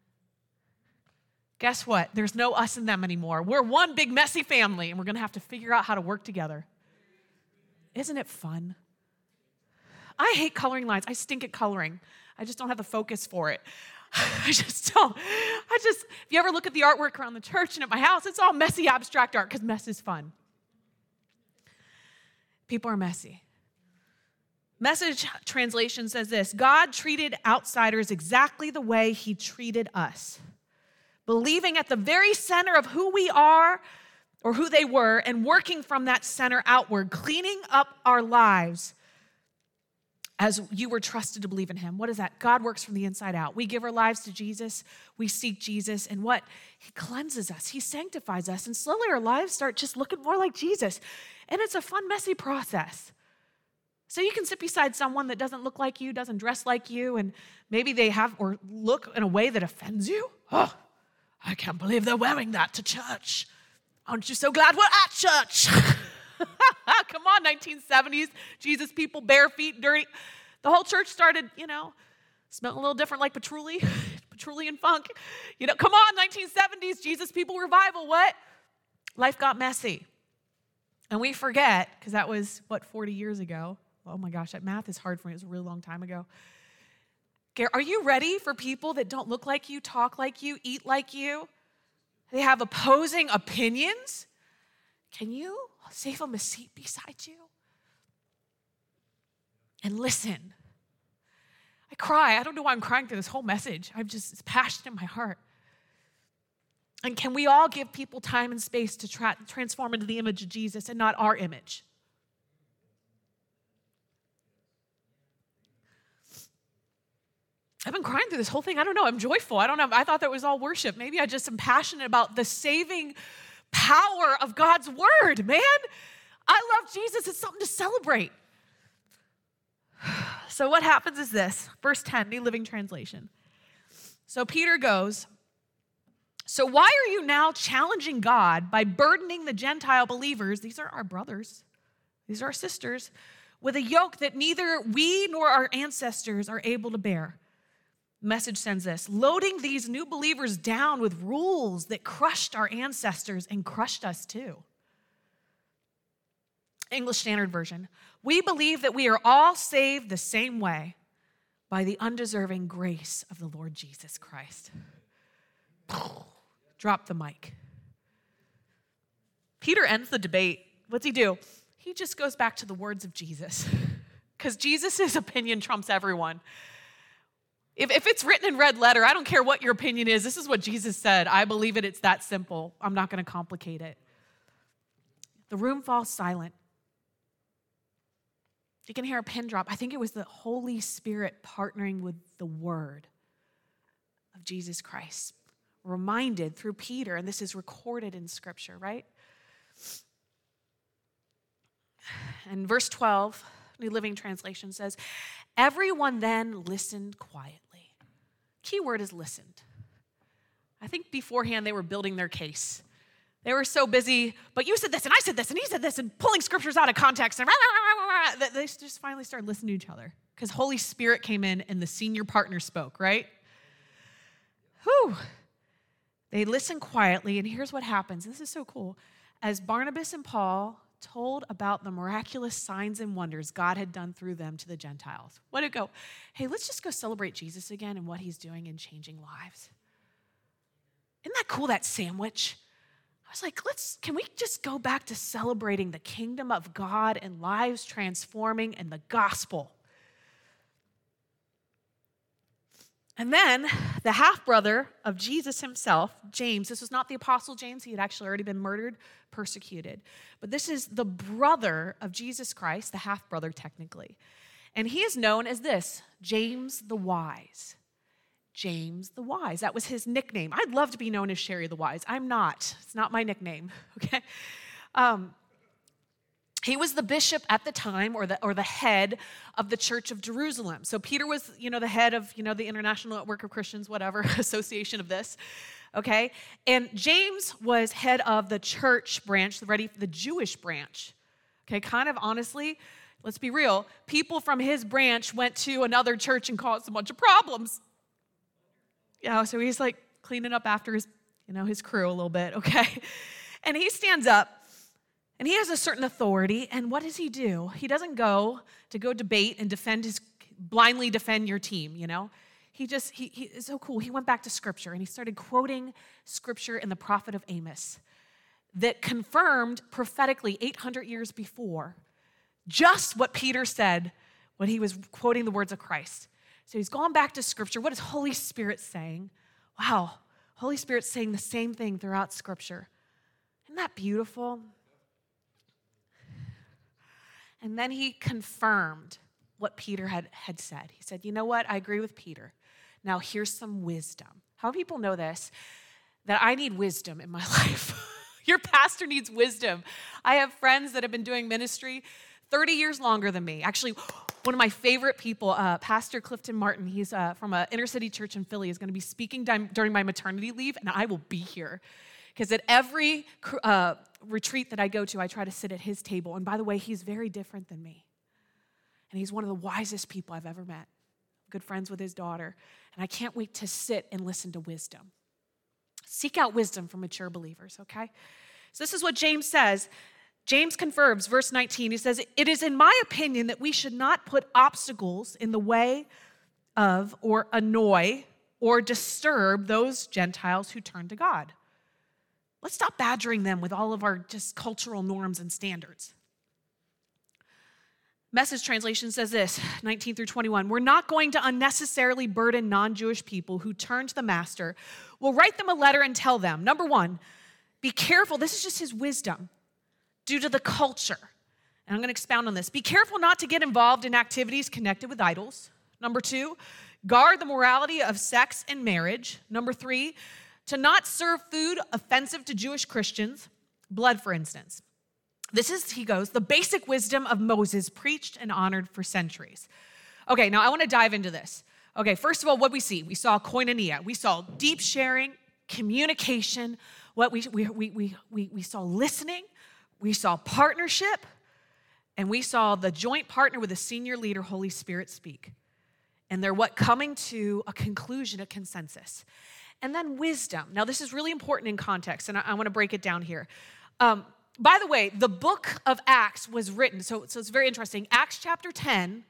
Guess what? There's no us and them anymore. We're one big messy family, and we're going to have to figure out how to work together. Isn't it fun? I hate coloring lines. I stink at coloring. I just don't have the focus for it. I just don't. I just, if you ever look at the artwork around the church and at my house, it's all messy abstract art because mess is fun. People are messy. Message translation says this: God treated outsiders exactly the way he treated us, believing at the very center of who we are or who they were and working from that center outward, cleaning up our lives as you were trusted to believe in him. What is that? God works from the inside out. We give our lives to Jesus. We seek Jesus. And what? He cleanses us. He sanctifies us. And slowly our lives start just looking more like Jesus. And it's a fun, messy process. So you can sit beside someone that doesn't look like you, doesn't dress like you, and maybe they have or look in a way that offends you. Oh, I can't believe they're wearing that to church. Aren't you so glad we're at church? Come on, nineteen seventies, Jesus people, bare feet, dirty. The whole church started, you know, smelling a little different like patchouli, patchouli and funk. You know, come on, nineteen seventies, Jesus people revival, what? Life got messy. And we forget, because that was, what, forty years ago. Oh my gosh, that math is hard for me. It was a really long time ago. Are you ready for people that don't look like you, talk like you, eat like you? They have opposing opinions? Can you save them a seat beside you? And listen. I cry. I don't know why I'm crying through this whole message. I'm just, it's passion in my heart. And can we all give people time and space to tra- transform into the image of Jesus and not our image? I've been crying through this whole thing. I don't know. I'm joyful. I don't know. I thought that was all worship. Maybe I just am passionate about the saving power of God's word, man. I love Jesus. It's something to celebrate. So what happens is this, verse ten, New Living Translation. So Peter goes, so why are you now challenging God by burdening the Gentile believers, these are our brothers, these are our sisters, with a yoke that neither we nor our ancestors are able to bear? Message sends this, loading these new believers down with rules that crushed our ancestors and crushed us too. English Standard Version, we believe that we are all saved the same way, by the undeserving grace of the Lord Jesus Christ. Drop the mic. Peter ends the debate. What's he do? He just goes back to the words of Jesus, because Jesus' opinion trumps everyone. If, if it's written in red letter, I don't care what your opinion is. This is what Jesus said. I believe it. It's that simple. I'm not going to complicate it. The room falls silent. You can hear a pin drop. I think it was the Holy Spirit partnering with the word of Jesus Christ, reminded through Peter, and this is recorded in Scripture, right? And verse twelve, New Living Translation says, everyone then listened quietly. Key word is listened. I think beforehand they were building their case. They were so busy, but you said this, and I said this, and he said this, and pulling scriptures out of context, and rah, rah, rah, rah, rah, they just finally started listening to each other because Holy Spirit came in and the senior partner spoke, right? Whew. They listened quietly, and here's what happens. This is so cool. As Barnabas and Paul told about the miraculous signs and wonders God had done through them to the Gentiles, what did it go? Hey, let's just go celebrate Jesus again and what he's doing in changing lives. Isn't that cool, that sandwich? I was like, let's, can we just go back to celebrating the kingdom of God and lives transforming and the gospel? And then the half-brother of Jesus himself, James, this was not the apostle James, he had actually already been murdered, persecuted. But this is the brother of Jesus Christ, the half-brother technically. And he is known as this, James the Wise. James the Wise. That was his nickname. I'd love to be known as Sherry the Wise. I'm not. It's not my nickname, okay? Um, he was the bishop at the time, or the or the head of the Church of Jerusalem. So Peter was, you know, the head of, you know, the International Network of Christians, whatever, association of this, okay? And James was head of the church branch, ready for the Jewish branch, okay? Kind of honestly, let's be real, people from his branch went to another church and caused a bunch of problems. Yeah, so he's like cleaning up after his, you know, his crew a little bit, okay? And he stands up, and he has a certain authority, and what does he do? He doesn't go to go debate and defend his, blindly defend your team, you know? He just, he, he is so cool. He went back to Scripture, and he started quoting Scripture in the prophet of Amos that confirmed prophetically eight hundred years before just what Peter said when he was quoting the words of Christ. So he's gone back to Scripture. What is Holy Spirit saying? Wow, Holy Spirit's saying the same thing throughout Scripture. Isn't that beautiful? And then he confirmed what Peter had, had said. He said, you know what? I agree with Peter. Now here's some wisdom. How many people know this? That I need wisdom in my life. Your pastor needs wisdom. I have friends that have been doing ministry thirty years longer than me. Actually, one of my favorite people, uh, Pastor Clifton Martin, he's uh, from an inner city church in Philly, is going to be speaking di- during my maternity leave, and I will be here. Because at every uh, retreat that I go to, I try to sit at his table. And by the way, he's very different than me. And he's one of the wisest people I've ever met. Good friends with his daughter. And I can't wait to sit and listen to wisdom. Seek out wisdom from mature believers, okay? So this is what James says. James confirms, verse nineteen, he says, it is in my opinion that we should not put obstacles in the way of or annoy or disturb those Gentiles who turn to God. Let's stop badgering them with all of our just cultural norms and standards. Message translation says this, nineteen through twenty-one, we're not going to unnecessarily burden non-Jewish people who turn to the master. We'll write them a letter and tell them, number one, be careful, this is just his wisdom, due to the culture. And I'm going to expound on this. Be careful not to get involved in activities connected with idols. Number two, guard the morality of sex and marriage. Number three, to not serve food offensive to Jewish Christians. blood, for instance. This is, he goes, the basic wisdom of Moses preached and honored for centuries. Okay, now I want to dive into this. Okay, first of all, what we see? We saw koinonia. We saw deep sharing, communication. What we, we, we, we, we, we saw listening. We saw partnership. And we saw the joint partner with the senior leader, Holy Spirit, speak. And they're what? Coming to a conclusion, a consensus. And then wisdom. Now, this is really important in context, and I, I want to break it down here. Um, by the way, the book of Acts was written, so, so it's very interesting. Acts chapter ten,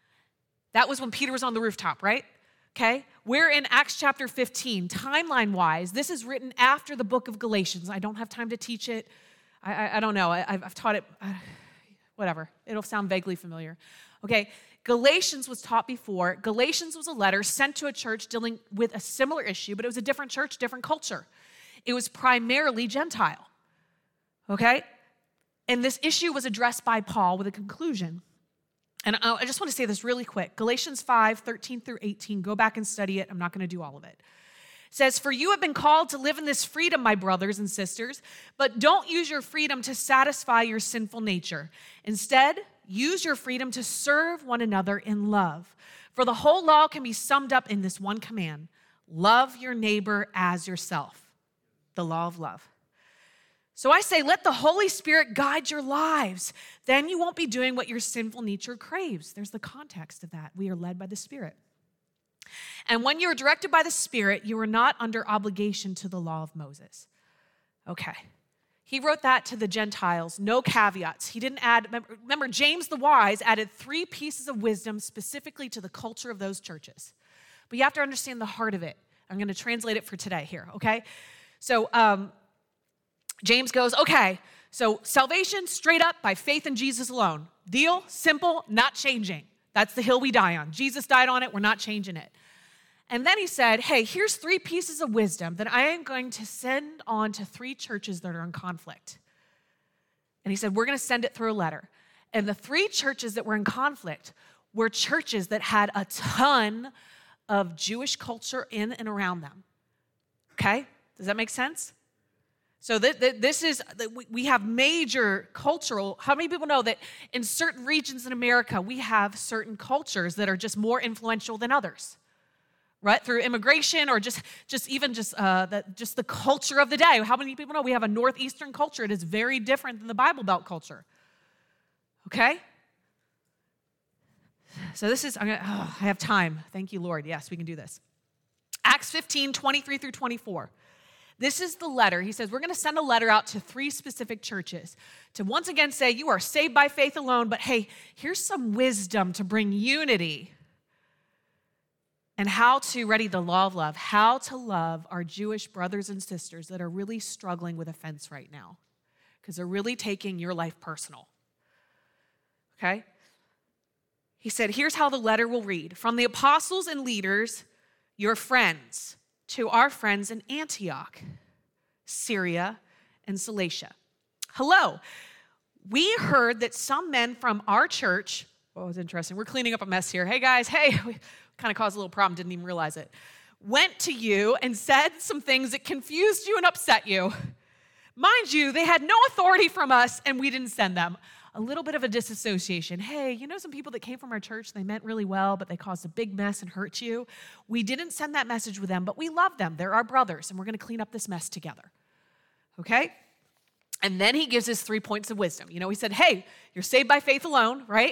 that was when Peter was on the rooftop, right? Okay? We're in Acts chapter fifteen. Timeline-wise, this is written after the book of Galatians. I don't have time to teach it. I, I, I don't know. I, I've taught it, uh, whatever. It'll sound vaguely familiar. Okay, Galatians was taught before. Galatians was a letter sent to a church dealing with a similar issue, but it was a different church, different culture. It was primarily Gentile. Okay? And this issue was addressed by Paul with a conclusion. And I just want to say this really quick. Galatians five, thirteen through eighteen, go back and study it. I'm not going to do all of it. It says, "For you have been called to live in this freedom, my brothers and sisters, but don't use your freedom to satisfy your sinful nature. Instead, use your freedom to serve one another in love. For the whole law can be summed up in this one command: love your neighbor as yourself." The law of love. So I say, let the Holy Spirit guide your lives. Then you won't be doing what your sinful nature craves. There's the context of that. We are led by the Spirit. And when you are directed by the Spirit, you are not under obligation to the law of Moses. Okay. He wrote that to the Gentiles, no caveats. He didn't add, remember, remember James the Wise added three pieces of wisdom specifically to the culture of those churches. But you have to understand the heart of it. I'm going to translate it for today here, okay? So, um, James goes, okay, so salvation straight up by faith in Jesus alone. Deal, simple, not changing. That's the hill we die on. Jesus died on it, we're not changing it. And then he said, hey, here's three pieces of wisdom that I am going to send on to three churches that are in conflict. And he said, we're going to send it through a letter. And the three churches that were in conflict were churches that had a ton of Jewish culture in and around them. Okay? Does that make sense? So th- th- this is, we have major cultural, how many people know that in certain regions in America, we have certain cultures that are just more influential than others, right? Through immigration or just, just even just, uh, the, just the culture of the day. How many people know we have a Northeastern culture? It is very different than the Bible Belt culture, okay? So this is, I'm gonna, oh, I have time. Thank you, Lord. Yes, we can do this. Acts fifteen, twenty-three through twenty-four. This is the letter. He says, we're going to send a letter out to three specific churches to once again say, you are saved by faith alone, but hey, here's some wisdom to bring unity and how to, ready, the law of love, how to love our Jewish brothers and sisters that are really struggling with offense right now because they're really taking your life personal. Okay? He said, here's how the letter will read. From the apostles and leaders, your friends, to our friends in Antioch, Syria, and Cilicia. Hello. We heard that some men from our church, well, it was interesting. We're cleaning up a mess here. Hey, guys. Hey, we kind of caused a little problem. Didn't even realize it. Went to you and said some things that confused you and upset you. Mind you, they had no authority from us, and we didn't send them. A little bit of a disassociation. Hey, you know some people that came from our church, they meant really well, but they caused a big mess and hurt you? We didn't send that message with them, but we love them. They're our brothers, and we're going to clean up this mess together. Okay? And then he gives us three points of wisdom. You know, he said, hey, you're saved by faith alone, right?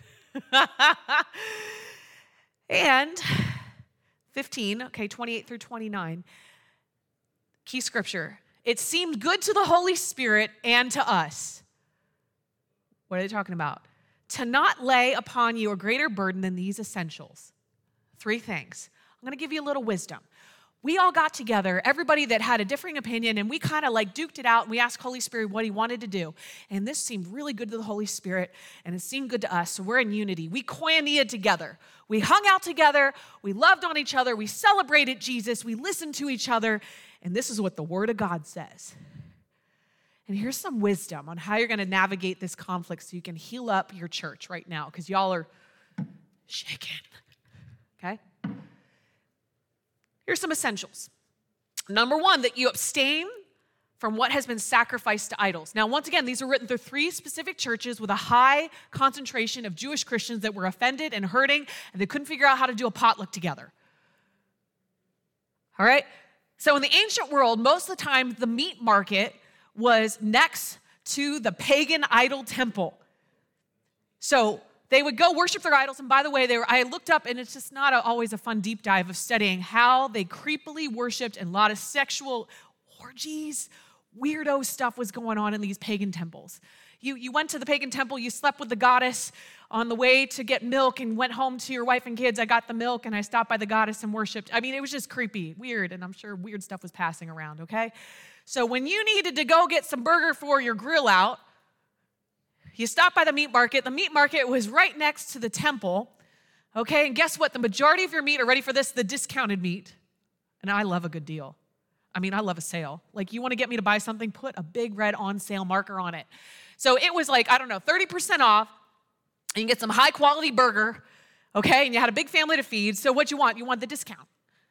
And fifteen, okay, twenty-eight through twenty-nine, key scripture. It seemed good to the Holy Spirit and to us. What are they talking about? To not lay upon you a greater burden than these essentials. Three things. I'm going to give you a little wisdom. We all got together, everybody that had a differing opinion, and we kind of like duked it out, and we asked Holy Spirit what he wanted to do. And this seemed really good to the Holy Spirit, and it seemed good to us, so we're in unity. We koinonia'd together. We hung out together. We loved on each other. We celebrated Jesus. We listened to each other. And this is what the Word of God says. And here's some wisdom on how you're going to navigate this conflict so you can heal up your church right now, because y'all are shaking, okay? Here's some essentials. Number one, that you abstain from what has been sacrificed to idols. Now, once again, these are written through three specific churches with a high concentration of Jewish Christians that were offended and hurting, and they couldn't figure out how to do a potluck together. All right? So in the ancient world, most of the time, the meat market was next to the pagan idol temple. So they would go worship their idols, and by the way, they were, I looked up, and it's just not a, always a fun deep dive of studying how they creepily worshiped, and a lot of sexual orgies, weirdo stuff was going on in these pagan temples. You, you went to the pagan temple, you slept with the goddess on the way to get milk and went home to your wife and kids. I got the milk and I stopped by the goddess and worshiped. I mean, it was just creepy, weird, and I'm sure weird stuff was passing around, okay? So when you needed to go get some burger for your grill out, you stopped by the meat market. The meat market was right next to the temple, okay? And guess what? The majority of your meat, are ready for this, the discounted meat. And I love a good deal. I mean, I love a sale. Like, you want to get me to buy something, put a big red on sale marker on it. So it was like, I don't know, thirty percent off, and you get some high quality burger, okay? And you had a big family to feed. So what you want? You want the discount.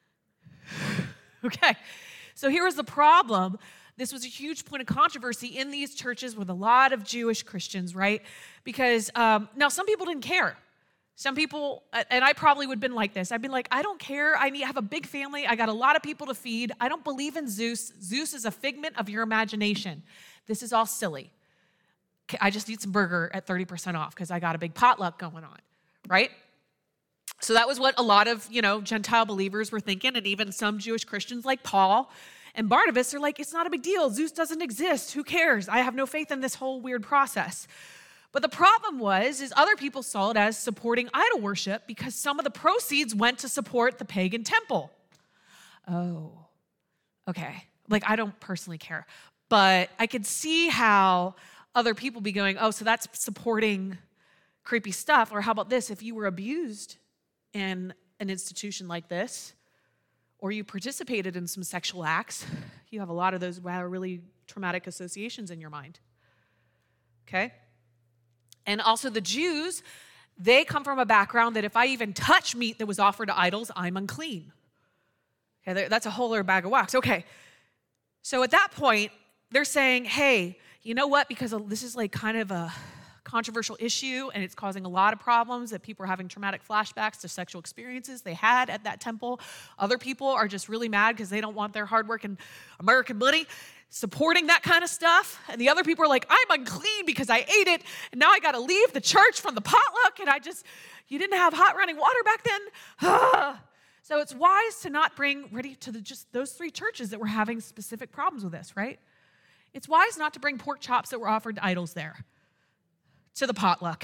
Okay. So here was the problem. This was a huge point of controversy in these churches with a lot of Jewish Christians, right? Because um, now some people didn't care. Some people, and I probably would have been like this. I'd been like, I don't care. I need, have a big family. I got a lot of people to feed. I don't believe in Zeus. Zeus is a figment of your imagination. This is all silly. I just need some burger at thirty percent off because I got a big potluck going on, right? So that was what a lot of, you know, Gentile believers were thinking, and even some Jewish Christians like Paul and Barnabas are like, it's not a big deal. Zeus doesn't exist. Who cares? I have no faith in this whole weird process. But the problem was, is other people saw it as supporting idol worship because some of the proceeds went to support the pagan temple. Oh, okay. Like, I don't personally care, but I could see how other people be going, oh, so that's supporting creepy stuff. Or how about this? If you were abused in an institution like this, or you participated in some sexual acts, you have a lot of those really traumatic associations in your mind. Okay? And also the Jews, they come from a background that if I even touch meat that was offered to idols, I'm unclean. Okay, that's a whole other bag of wax. Okay, so at that point, they're saying, hey, you know what? Because this is like kind of a controversial issue and it's causing a lot of problems, that people are having traumatic flashbacks to sexual experiences they had at that temple. Other people are just really mad because they don't want their hard work and American money supporting that kind of stuff. And the other people are like, I'm unclean because I ate it, and now I got to leave the church from the potluck, and I just, you didn't have hot running water back then. So it's wise to not bring ready to the, just those three churches that were having specific problems with this, right? It's wise not to bring pork chops that were offered to idols there to the potluck.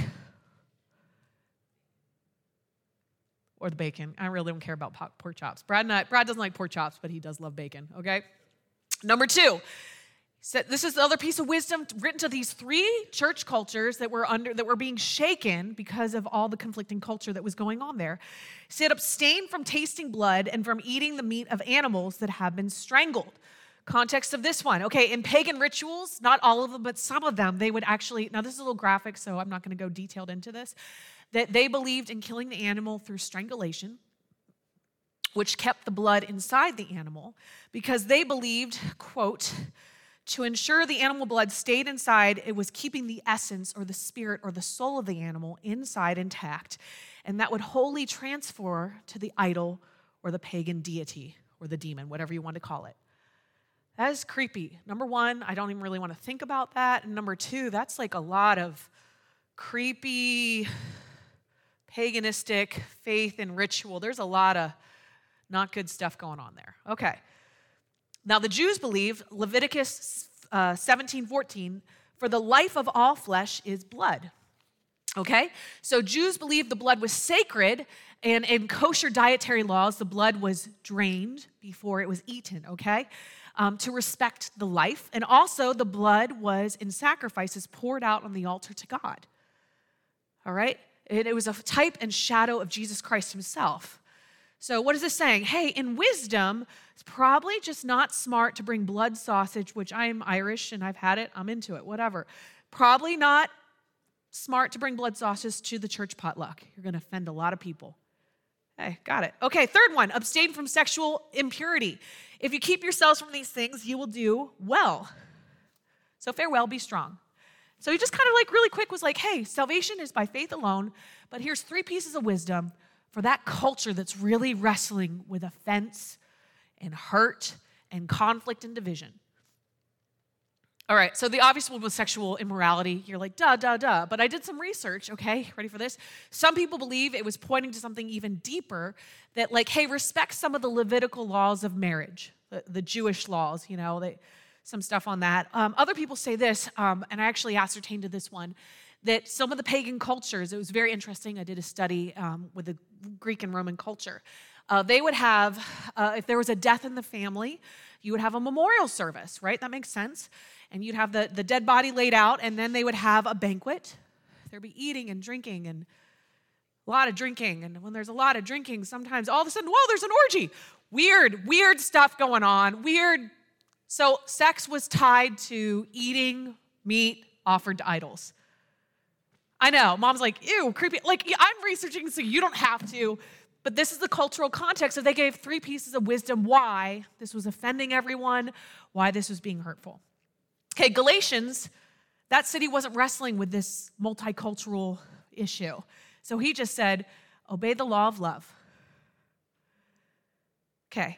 Or the bacon. I really don't care about pork chops. Brad, not, Brad doesn't like pork chops, but he does love bacon, okay? Number two, so this is the other piece of wisdom written to these three church cultures that were under that were being shaken because of all the conflicting culture that was going on there. It said, abstain from tasting blood and from eating the meat of animals that have been strangled. Context of this one. Okay, in pagan rituals, not all of them, but some of them, they would actually, now this is a little graphic, so I'm not going to go detailed into this, that they believed in killing the animal through strangulation, which kept the blood inside the animal, because they believed, quote, to ensure the animal blood stayed inside, it was keeping the essence or the spirit or the soul of the animal inside intact, and that would wholly transfer to the idol or the pagan deity or the demon, whatever you want to call it. That is creepy. Number one, I don't even really want to think about that. And number two, that's like a lot of creepy, paganistic faith and ritual. There's a lot of not good stuff going on there. Okay. Now the Jews believe Leviticus uh, seventeen fourteen, for the life of all flesh is blood. Okay? So Jews believed the blood was sacred, and in kosher dietary laws, the blood was drained before it was eaten, okay? Um, to respect the life. And also the blood was in sacrifices poured out on the altar to God. All right? It, it was a type and shadow of Jesus Christ himself. So what is this saying? Hey, in wisdom, it's probably just not smart to bring blood sausage, which I am Irish and I've had it, I'm into it, whatever. Probably not smart to bring blood sausage to the church potluck. You're going to offend a lot of people. Hey, got it. Okay, third one, abstain from sexual impurity. If you keep yourselves from these things, you will do well. So farewell, be strong. So he just kind of like really quick was like, hey, salvation is by faith alone, but here's three pieces of wisdom for that culture that's really wrestling with offense and hurt and conflict and division. All right, so the obvious one was sexual immorality. You're like, duh, duh, duh. But I did some research, okay? Ready for this? Some people believe it was pointing to something even deeper, that like, hey, respect some of the Levitical laws of marriage, the, the Jewish laws, you know, they, some stuff on that. Um, other people say this, um, and I actually ascertained to this one, that some of the pagan cultures, it was very interesting. I did a study um, with the Greek and Roman culture. Uh, they would have, uh, if there was a death in the family, you would have a memorial service, right? That makes sense. And you'd have the, the dead body laid out, and then they would have a banquet. There'd be eating and drinking and a lot of drinking. And when there's a lot of drinking, sometimes all of a sudden, whoa, there's an orgy. Weird, weird stuff going on. Weird. So sex was tied to eating meat offered to idols. I know, mom's like, ew, creepy. Like, yeah, I'm researching so you don't have to. But this is the cultural context. So they gave three pieces of wisdom why this was offending everyone, why this was being hurtful. Okay, Galatians, that city wasn't wrestling with this multicultural issue. So he just said, obey the law of love. Okay.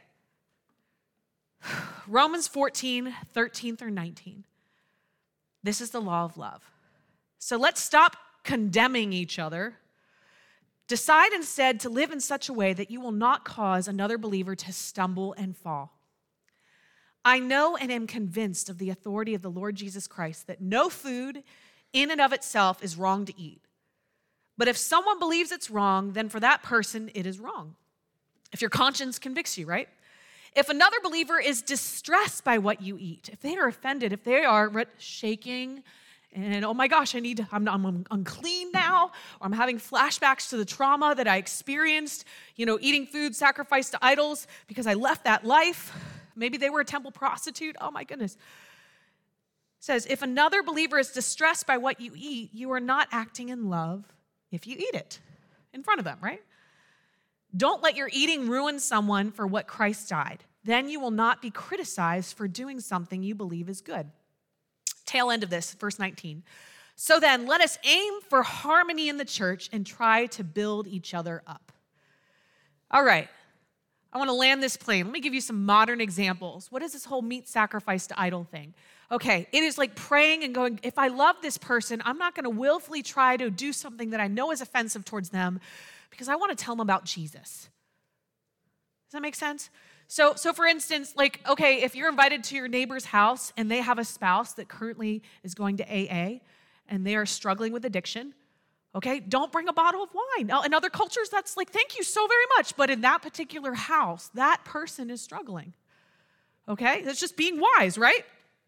Romans fourteen, thirteen through nineteen. This is the law of love. So let's stop condemning each other. Decide instead to live in such a way that you will not cause another believer to stumble and fall. I know and am convinced of the authority of the Lord Jesus Christ that no food in and of itself is wrong to eat. But if someone believes it's wrong, then for that person it is wrong. If your conscience convicts you, right? If another believer is distressed by what you eat, if they are offended, if they are shaking and, oh my gosh, I need, to, I'm, I'm unclean now, or I'm having flashbacks to the trauma that I experienced, you know, eating food sacrificed to idols because I left that life. Maybe they were a temple prostitute. Oh my goodness. It says, if another believer is distressed by what you eat, you are not acting in love if you eat it in front of them, right? Don't let your eating ruin someone for what Christ died. Then you will not be criticized for doing something you believe is good. Tail end of this, verse nineteen. So then, let us aim for harmony in the church and try to build each other up. All right. I want to land this plane. Let me give you some modern examples. What is this whole meat sacrifice to idol thing? Okay, it is like praying and going, if I love this person, I'm not going to willfully try to do something that I know is offensive towards them because I want to tell them about Jesus. Does that make sense? So, so for instance, like, okay, if you're invited to your neighbor's house and they have a spouse that currently is going to A A and they are struggling with addiction, okay, don't bring a bottle of wine. Now, in other cultures, that's like, thank you so very much. But in that particular house, that person is struggling. Okay, that's just being wise, right?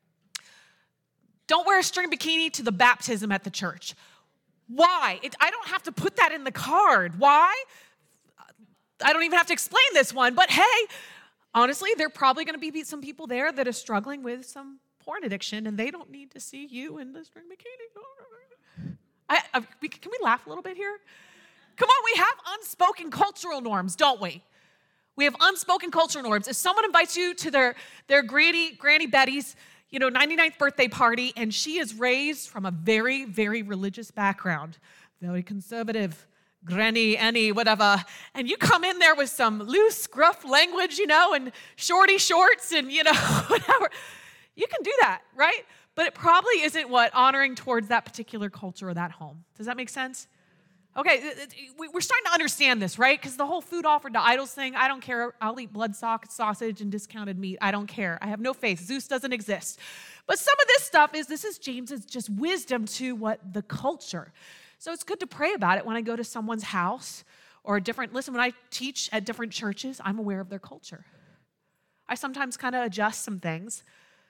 Don't wear a string bikini to the baptism at the church. Why? It, I don't have to put that in the card. Why? I don't even have to explain this one. But hey, honestly, there are probably going to be some people there that are struggling with some porn addiction, and they don't need to see you in the string bikini. I, I, we, can we laugh a little bit here? Come on, we have unspoken cultural norms, don't we? We have unspoken cultural norms. If someone invites you to their, their granny, Granny Betty's, you know, ninety-ninth birthday party, and she is raised from a very, very religious background, very conservative, Granny Annie, whatever, and you come in there with some loose, gruff language, you know, and shorty shorts and, you know, whatever, you can do that, right? But it probably isn't what honoring towards that particular culture or that home. Does that make sense? Okay, we're starting to understand this, right? Because the whole food offered to idols thing, I don't care. I'll eat blood sausage and discounted meat. I don't care. I have no faith. Zeus doesn't exist. But some of this stuff is, this is James's just wisdom to what the culture. So it's good to pray about it when I go to someone's house or a different, listen, when I teach at different churches, I'm aware of their culture. I sometimes kind of adjust some things.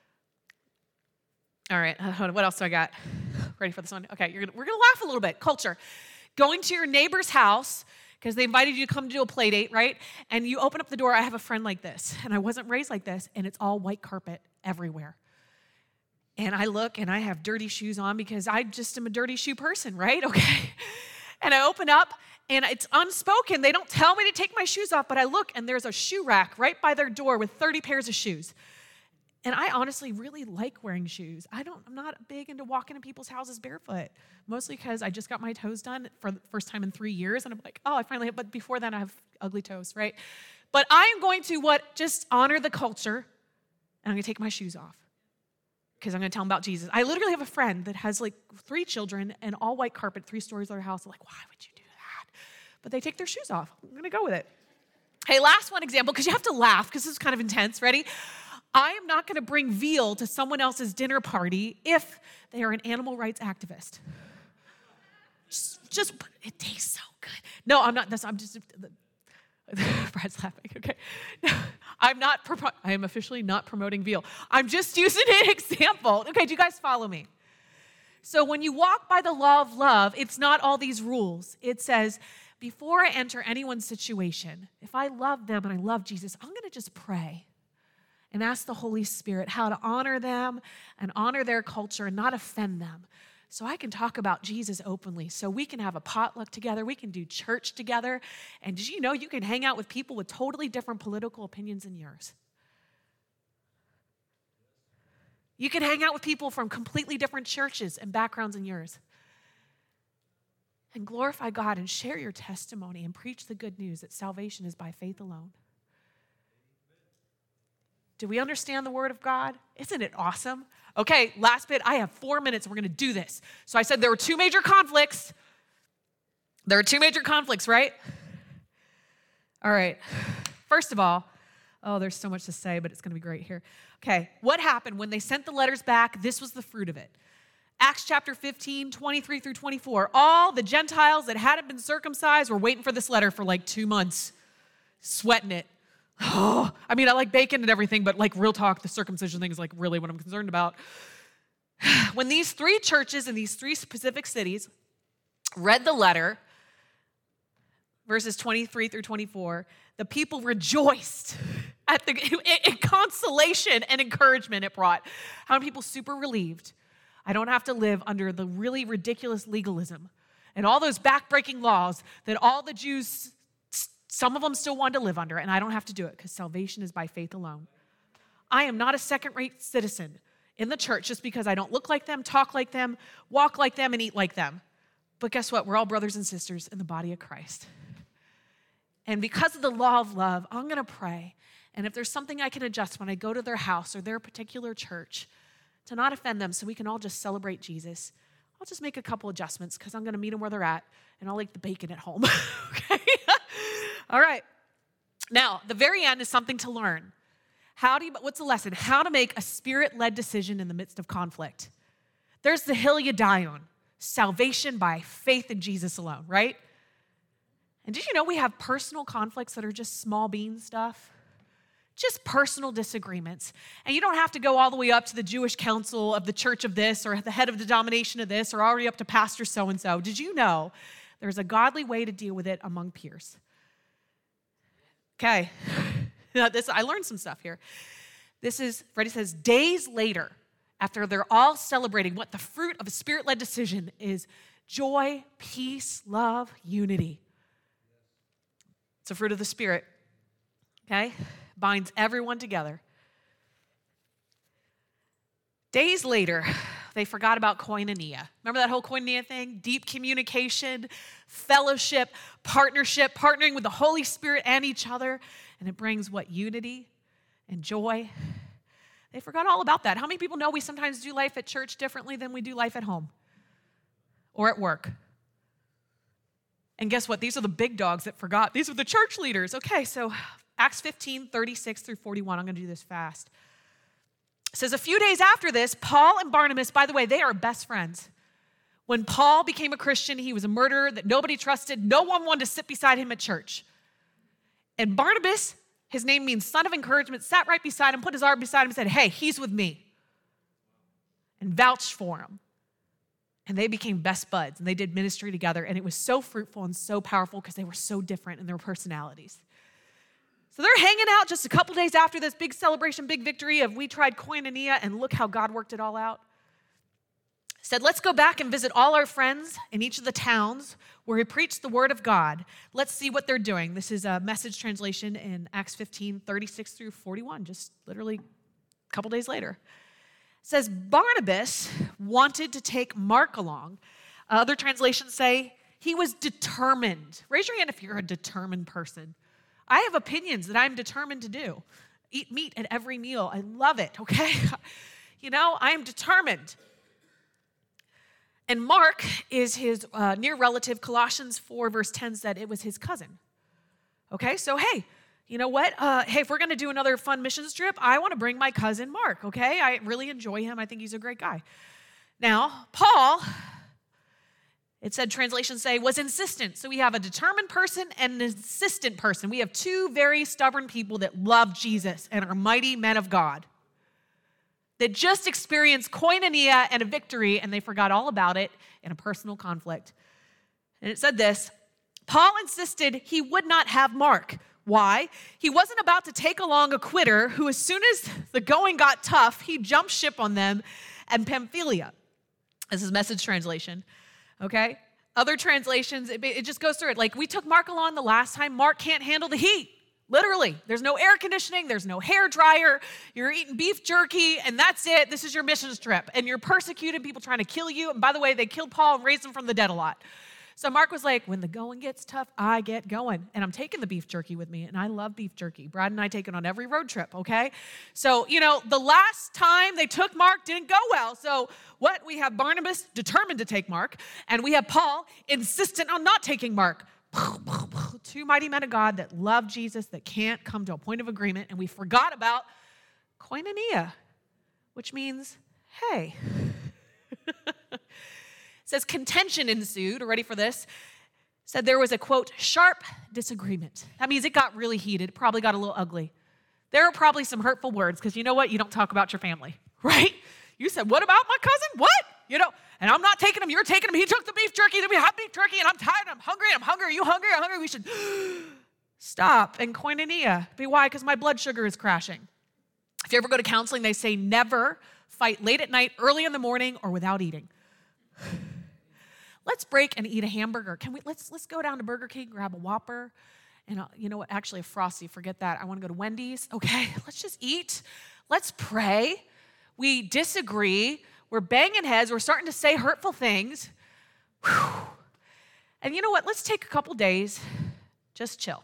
All right, what else do I got? Ready for this one? Okay, you're gonna, we're going to laugh a little bit. Culture. Going to your neighbor's house because they invited you to come to do a play date, right? And you open up the door. I have a friend like this, and I wasn't raised like this, and it's all white carpet everywhere. And I look, and I have dirty shoes on because I just am a dirty shoe person, right? Okay. And I open up, and it's unspoken. They don't tell me to take my shoes off, but I look and there's a shoe rack right by their door with thirty pairs of shoes. And I honestly really like wearing shoes. I don't, I'm not big into walking in people's houses barefoot, mostly because I just got my toes done for the first time in three years. And I'm like, oh, I finally have, but before then I have ugly toes, right? But I am going to what, just honor the culture, and I'm going to take my shoes off because I'm going to tell them about Jesus. I literally have a friend that has like three children and all white carpet, three stories of their house. I'm like, why would you do that? But they take their shoes off. I'm going to go with it. Hey, last one example, because you have to laugh because this is kind of intense. Ready? I am not going to bring veal to someone else's dinner party if they are an animal rights activist. Just, just it tastes so good. No, I'm not. That's, I'm just. Brad's laughing. Okay, no, I'm not. I am officially not promoting veal. I'm just using an example. Okay, do you guys follow me? So when you walk by the law of love, it's not all these rules. It says, before I enter anyone's situation, if I love them and I love Jesus, I'm going to just pray and ask the Holy Spirit how to honor them and honor their culture and not offend them. So I can talk about Jesus openly. So we can have a potluck together. We can do church together. And did you know you can hang out with people with totally different political opinions than yours? You can hang out with people from completely different churches and backgrounds than yours. And glorify God and share your testimony and preach the good news that salvation is by faith alone. Do we understand the word of God? Isn't it awesome? Okay, last bit. I have four minutes and we're going to do this. So I said there were two major conflicts. There are two major conflicts, right? All right. First of all, oh, there's so much to say, but it's going to be great here. Okay, what happened when they sent the letters back? This was the fruit of it. Acts chapter fifteen, twenty-three through twenty-four. All the Gentiles that hadn't been circumcised were waiting for this letter for like two months, sweating it. Oh, I mean, I like bacon and everything, but like real talk, the circumcision thing is like really what I'm concerned about. When these three churches in these three specific cities read the letter, verses twenty-three through twenty-four, the people rejoiced at the it, it, consolation and encouragement it brought. How many people super relieved? I don't have to live under the really ridiculous legalism and all those backbreaking laws that all the Jews, some of them still wanted to live under, and I don't have to do it because salvation is by faith alone. I am not a second-rate citizen in the church just because I don't look like them, talk like them, walk like them, and eat like them. But guess what? We're all brothers and sisters in the body of Christ. And because of the law of love, I'm going to pray. And if there's something I can adjust when I go to their house or their particular church to not offend them so we can all just celebrate Jesus, I'll just make a couple adjustments because I'm going to meet them where they're at, and I'll like the bacon at home, okay? All right. Now, the very end is something to learn. How do you, what's the lesson? How to make a spirit-led decision in the midst of conflict. There's the hill you die on. Salvation by faith in Jesus alone, right? And did you know we have personal conflicts that are just small bean stuff? Just personal disagreements. And you don't have to go all the way up to the Jewish council of the church of this or the head of the denomination of this or already up to pastor so-and-so. Did you know there's a godly way to deal with it among peers? Okay. Now this, I learned some stuff here. This is, Freddie says, days later, after they're all celebrating what the fruit of a spirit-led decision is, joy, peace, love, unity. It's a fruit of the Spirit, okay? Binds everyone together. Days later, they forgot about koinonia. Remember that whole koinonia thing? Deep communication, fellowship, partnership, partnering with the Holy Spirit and each other. And it brings what? Unity and joy. They forgot all about that. How many people know we sometimes do life at church differently than we do life at home or at work? And guess what? These are the big dogs that forgot. These are the church leaders. Okay, so Acts fifteen, thirty-six through forty-one. I'm going to do this fast. It says, a few days after this, Paul and Barnabas, by the way, they are best friends. When Paul became a Christian, he was a murderer that nobody trusted. No one wanted to sit beside him at church. And Barnabas, his name means son of encouragement, sat right beside him, put his arm beside him and said, hey, he's with me. And vouched for him. And they became best buds, and they did ministry together, and it was so fruitful and so powerful because they were so different in their personalities. So they're hanging out just a couple days after this big celebration, big victory of we tried koinonia, and look how God worked it all out. said, let's go back and visit all our friends in each of the towns where we preached the word of God. Let's see what they're doing. This is a Message translation in Acts fifteen, thirty-six through forty-one, just literally a couple days later. It says, Barnabas wanted to take Mark along. Other translations say he was determined. Raise your hand if you're a determined person. I have opinions that I'm determined to do. Eat meat at every meal. I love it, okay? You know, I am determined. And Mark is his uh, near relative. Colossians four verse ten said it was his cousin. Okay, so hey, you know what? Uh, hey, if we're going to do another fun missions trip, I want to bring my cousin Mark, okay? I really enjoy him. I think he's a great guy. Now, Paul, it said, translations say, was insistent. So we have a determined person and an insistent person. We have two very stubborn people that love Jesus and are mighty men of God, that just experienced koinonia and a victory, and they forgot all about it in a personal conflict. And it said this, Paul insisted he would not have Mark. Why? He wasn't about to take along a quitter who, as soon as the going got tough, he jumped ship on them and Pamphylia. This is Message translation, okay? Other translations, it, it just goes through it. Like, we took Mark along the last time. Mark can't handle the heat. Literally, there's no air conditioning, there's no hair dryer, you're eating beef jerky, and that's it. This is your missions trip. And you're persecuted, people trying to kill you. And by the way, they killed Paul and raised him from the dead a lot. So Mark was like, when the going gets tough, I get going. And I'm taking the beef jerky with me, and I love beef jerky. Brad and I take it on every road trip, okay? So, you know, the last time they took Mark didn't go well. So what? We have Barnabas determined to take Mark, and we have Paul insistent on not taking Mark. Two mighty men of God that love Jesus, that can't come to a point of agreement, and we forgot about koinonia, which means, hey. It says contention ensued. Are you ready for this? It said there was a, quote, sharp disagreement. That means it got really heated. It probably got a little ugly. There are probably some hurtful words, because you know what? You don't talk about your family, right? You said, what about my cousin? What? You know, and I'm not taking him, you're taking him. He took the beef jerky, then we have beef jerky, and I'm tired, I'm hungry, I'm hungry. Are you hungry? I'm hungry. We should stop and koinonia. Be why? Because my blood sugar is crashing. If you ever go to counseling, they say never fight late at night, early in the morning, or without eating. Let's break and eat a hamburger. Can we? Let's let's go down to Burger King, grab a Whopper, and uh, you know what? Actually, a Frosty. Forget that. I want to go to Wendy's. Okay, let's just eat. Let's pray. We disagree. We're banging heads. We're starting to say hurtful things. Whew. And you know what? Let's take a couple days, just chill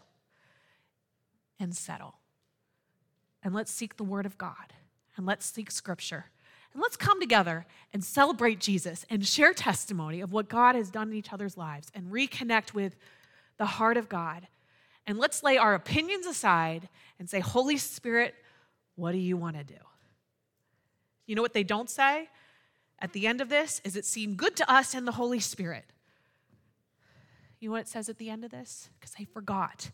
and settle. And let's seek the word of God. And let's seek scripture. And let's come together and celebrate Jesus and share testimony of what God has done in each other's lives and reconnect with the heart of God. And let's lay our opinions aside and say, Holy Spirit, what do you want to do? You know what they don't say at the end of this is it seemed good to us and the Holy Spirit. You know what it says at the end of this? Because they forgot.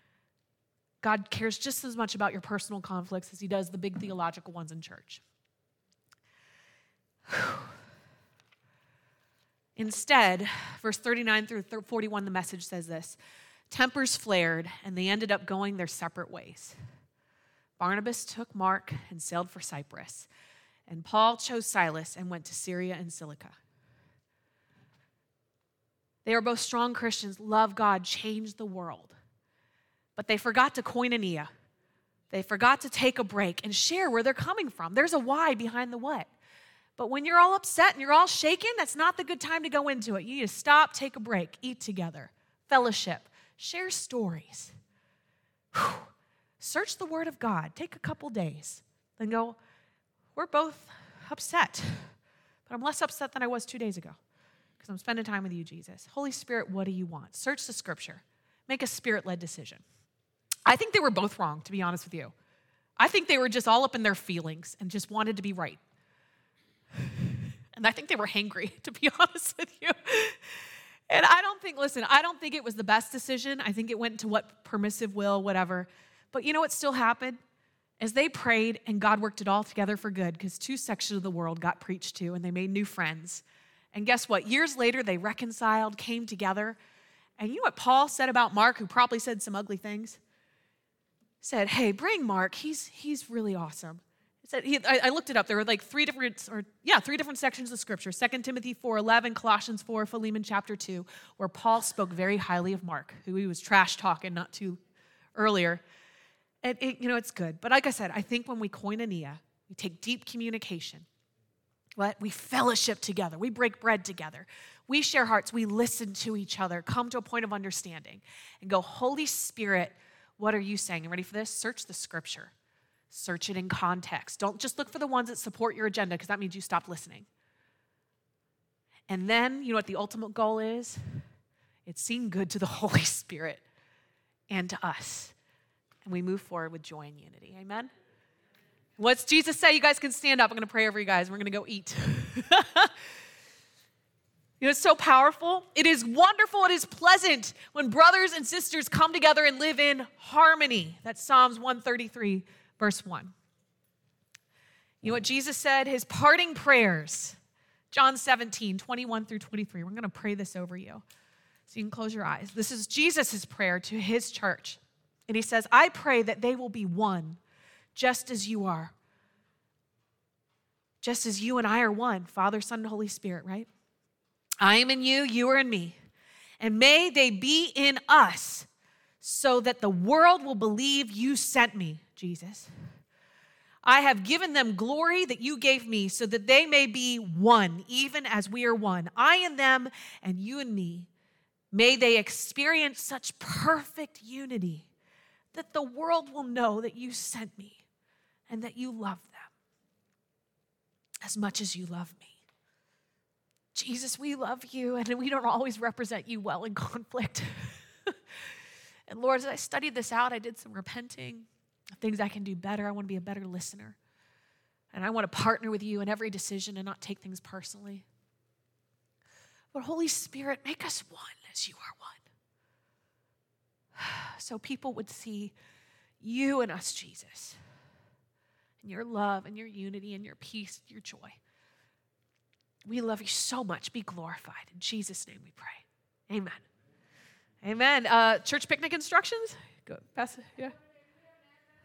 God cares just as much about your personal conflicts as he does the big theological ones in church. Instead, verse thirty-nine through forty-one, the Message says this. Tempers flared, and they ended up going their separate ways. Barnabas took Mark and sailed for Cyprus, and Paul chose Silas and went to Syria and Cilicia. They are both strong Christians, love God, change the world. But they forgot to koinonia. They forgot to take a break and share where they're coming from. There's a why behind the what. But when you're all upset and you're all shaken, that's not the good time to go into it. You need to stop, take a break, eat together, fellowship, share stories. Whew. Search the word of God. Take a couple days. Then go, we're both upset, but I'm less upset than I was two days ago because I'm spending time with you, Jesus. Holy Spirit, what do you want? Search the scripture. Make a spirit-led decision. I think they were both wrong, to be honest with you. I think they were just all up in their feelings and just wanted to be right. And I think they were hangry, to be honest with you. And I don't think, listen, I don't think it was the best decision. I think it went to what permissive will, whatever. But you know what still happened? As they prayed and God worked it all together for good, because two sections of the world got preached to and they made new friends. And guess what? Years later, they reconciled, came together. And you know what Paul said about Mark, who probably said some ugly things? Said, hey, bring Mark. He's, he's really awesome. said, he, I, I looked it up. There were like three different, or yeah, three different sections of Scripture. Second Timothy four eleven, Colossians four, Philemon chapter two, where Paul spoke very highly of Mark, who he was trash talking not too earlier. And it, you know, it's good. But like I said, I think when we koinonia, we take deep communication. What? We fellowship together. We break bread together. We share hearts. We listen to each other, come to a point of understanding, and go, Holy Spirit, what are you saying? You ready for this? Search the Scripture. Search it in context. Don't just look for the ones that support your agenda, because that means you stop listening. And then, you know what the ultimate goal is? It's seeing good to the Holy Spirit and to us. And we move forward with joy and unity. Amen? What's Jesus say? You guys can stand up. I'm going to pray over you guys. We're going to go eat. You know, it's so powerful. It is wonderful. It is pleasant when brothers and sisters come together and live in harmony. That's Psalms one thirty-three, verse one. You know what Jesus said? His parting prayers, John seventeen, twenty-one through twenty-three. We're going to pray this over you so you can close your eyes. This is Jesus' prayer to his church. And he says, I pray that they will be one, just as you are. Just as you and I are one, Father, Son, and Holy Spirit, right? I am in you, you are in me. And may they be in us so that the world will believe you sent me, Jesus. I have given them glory that you gave me so that they may be one, even as we are one. I and them and you and me. May they experience such perfect unity that the world will know that you sent me and that you love them as much as you love me. Jesus, we love you, and we don't always represent you well in conflict. And Lord, as I studied this out, I did some repenting, things I can do better. I want to be a better listener. And I want to partner with you in every decision and not take things personally. But Holy Spirit, make us one as you are one. So people would see you and us, Jesus, and your love and your unity and your peace and your joy. We love you so much. Be glorified. In Jesus' name we pray. Amen. Amen. Uh, church picnic instructions? Go, pass it. Yeah.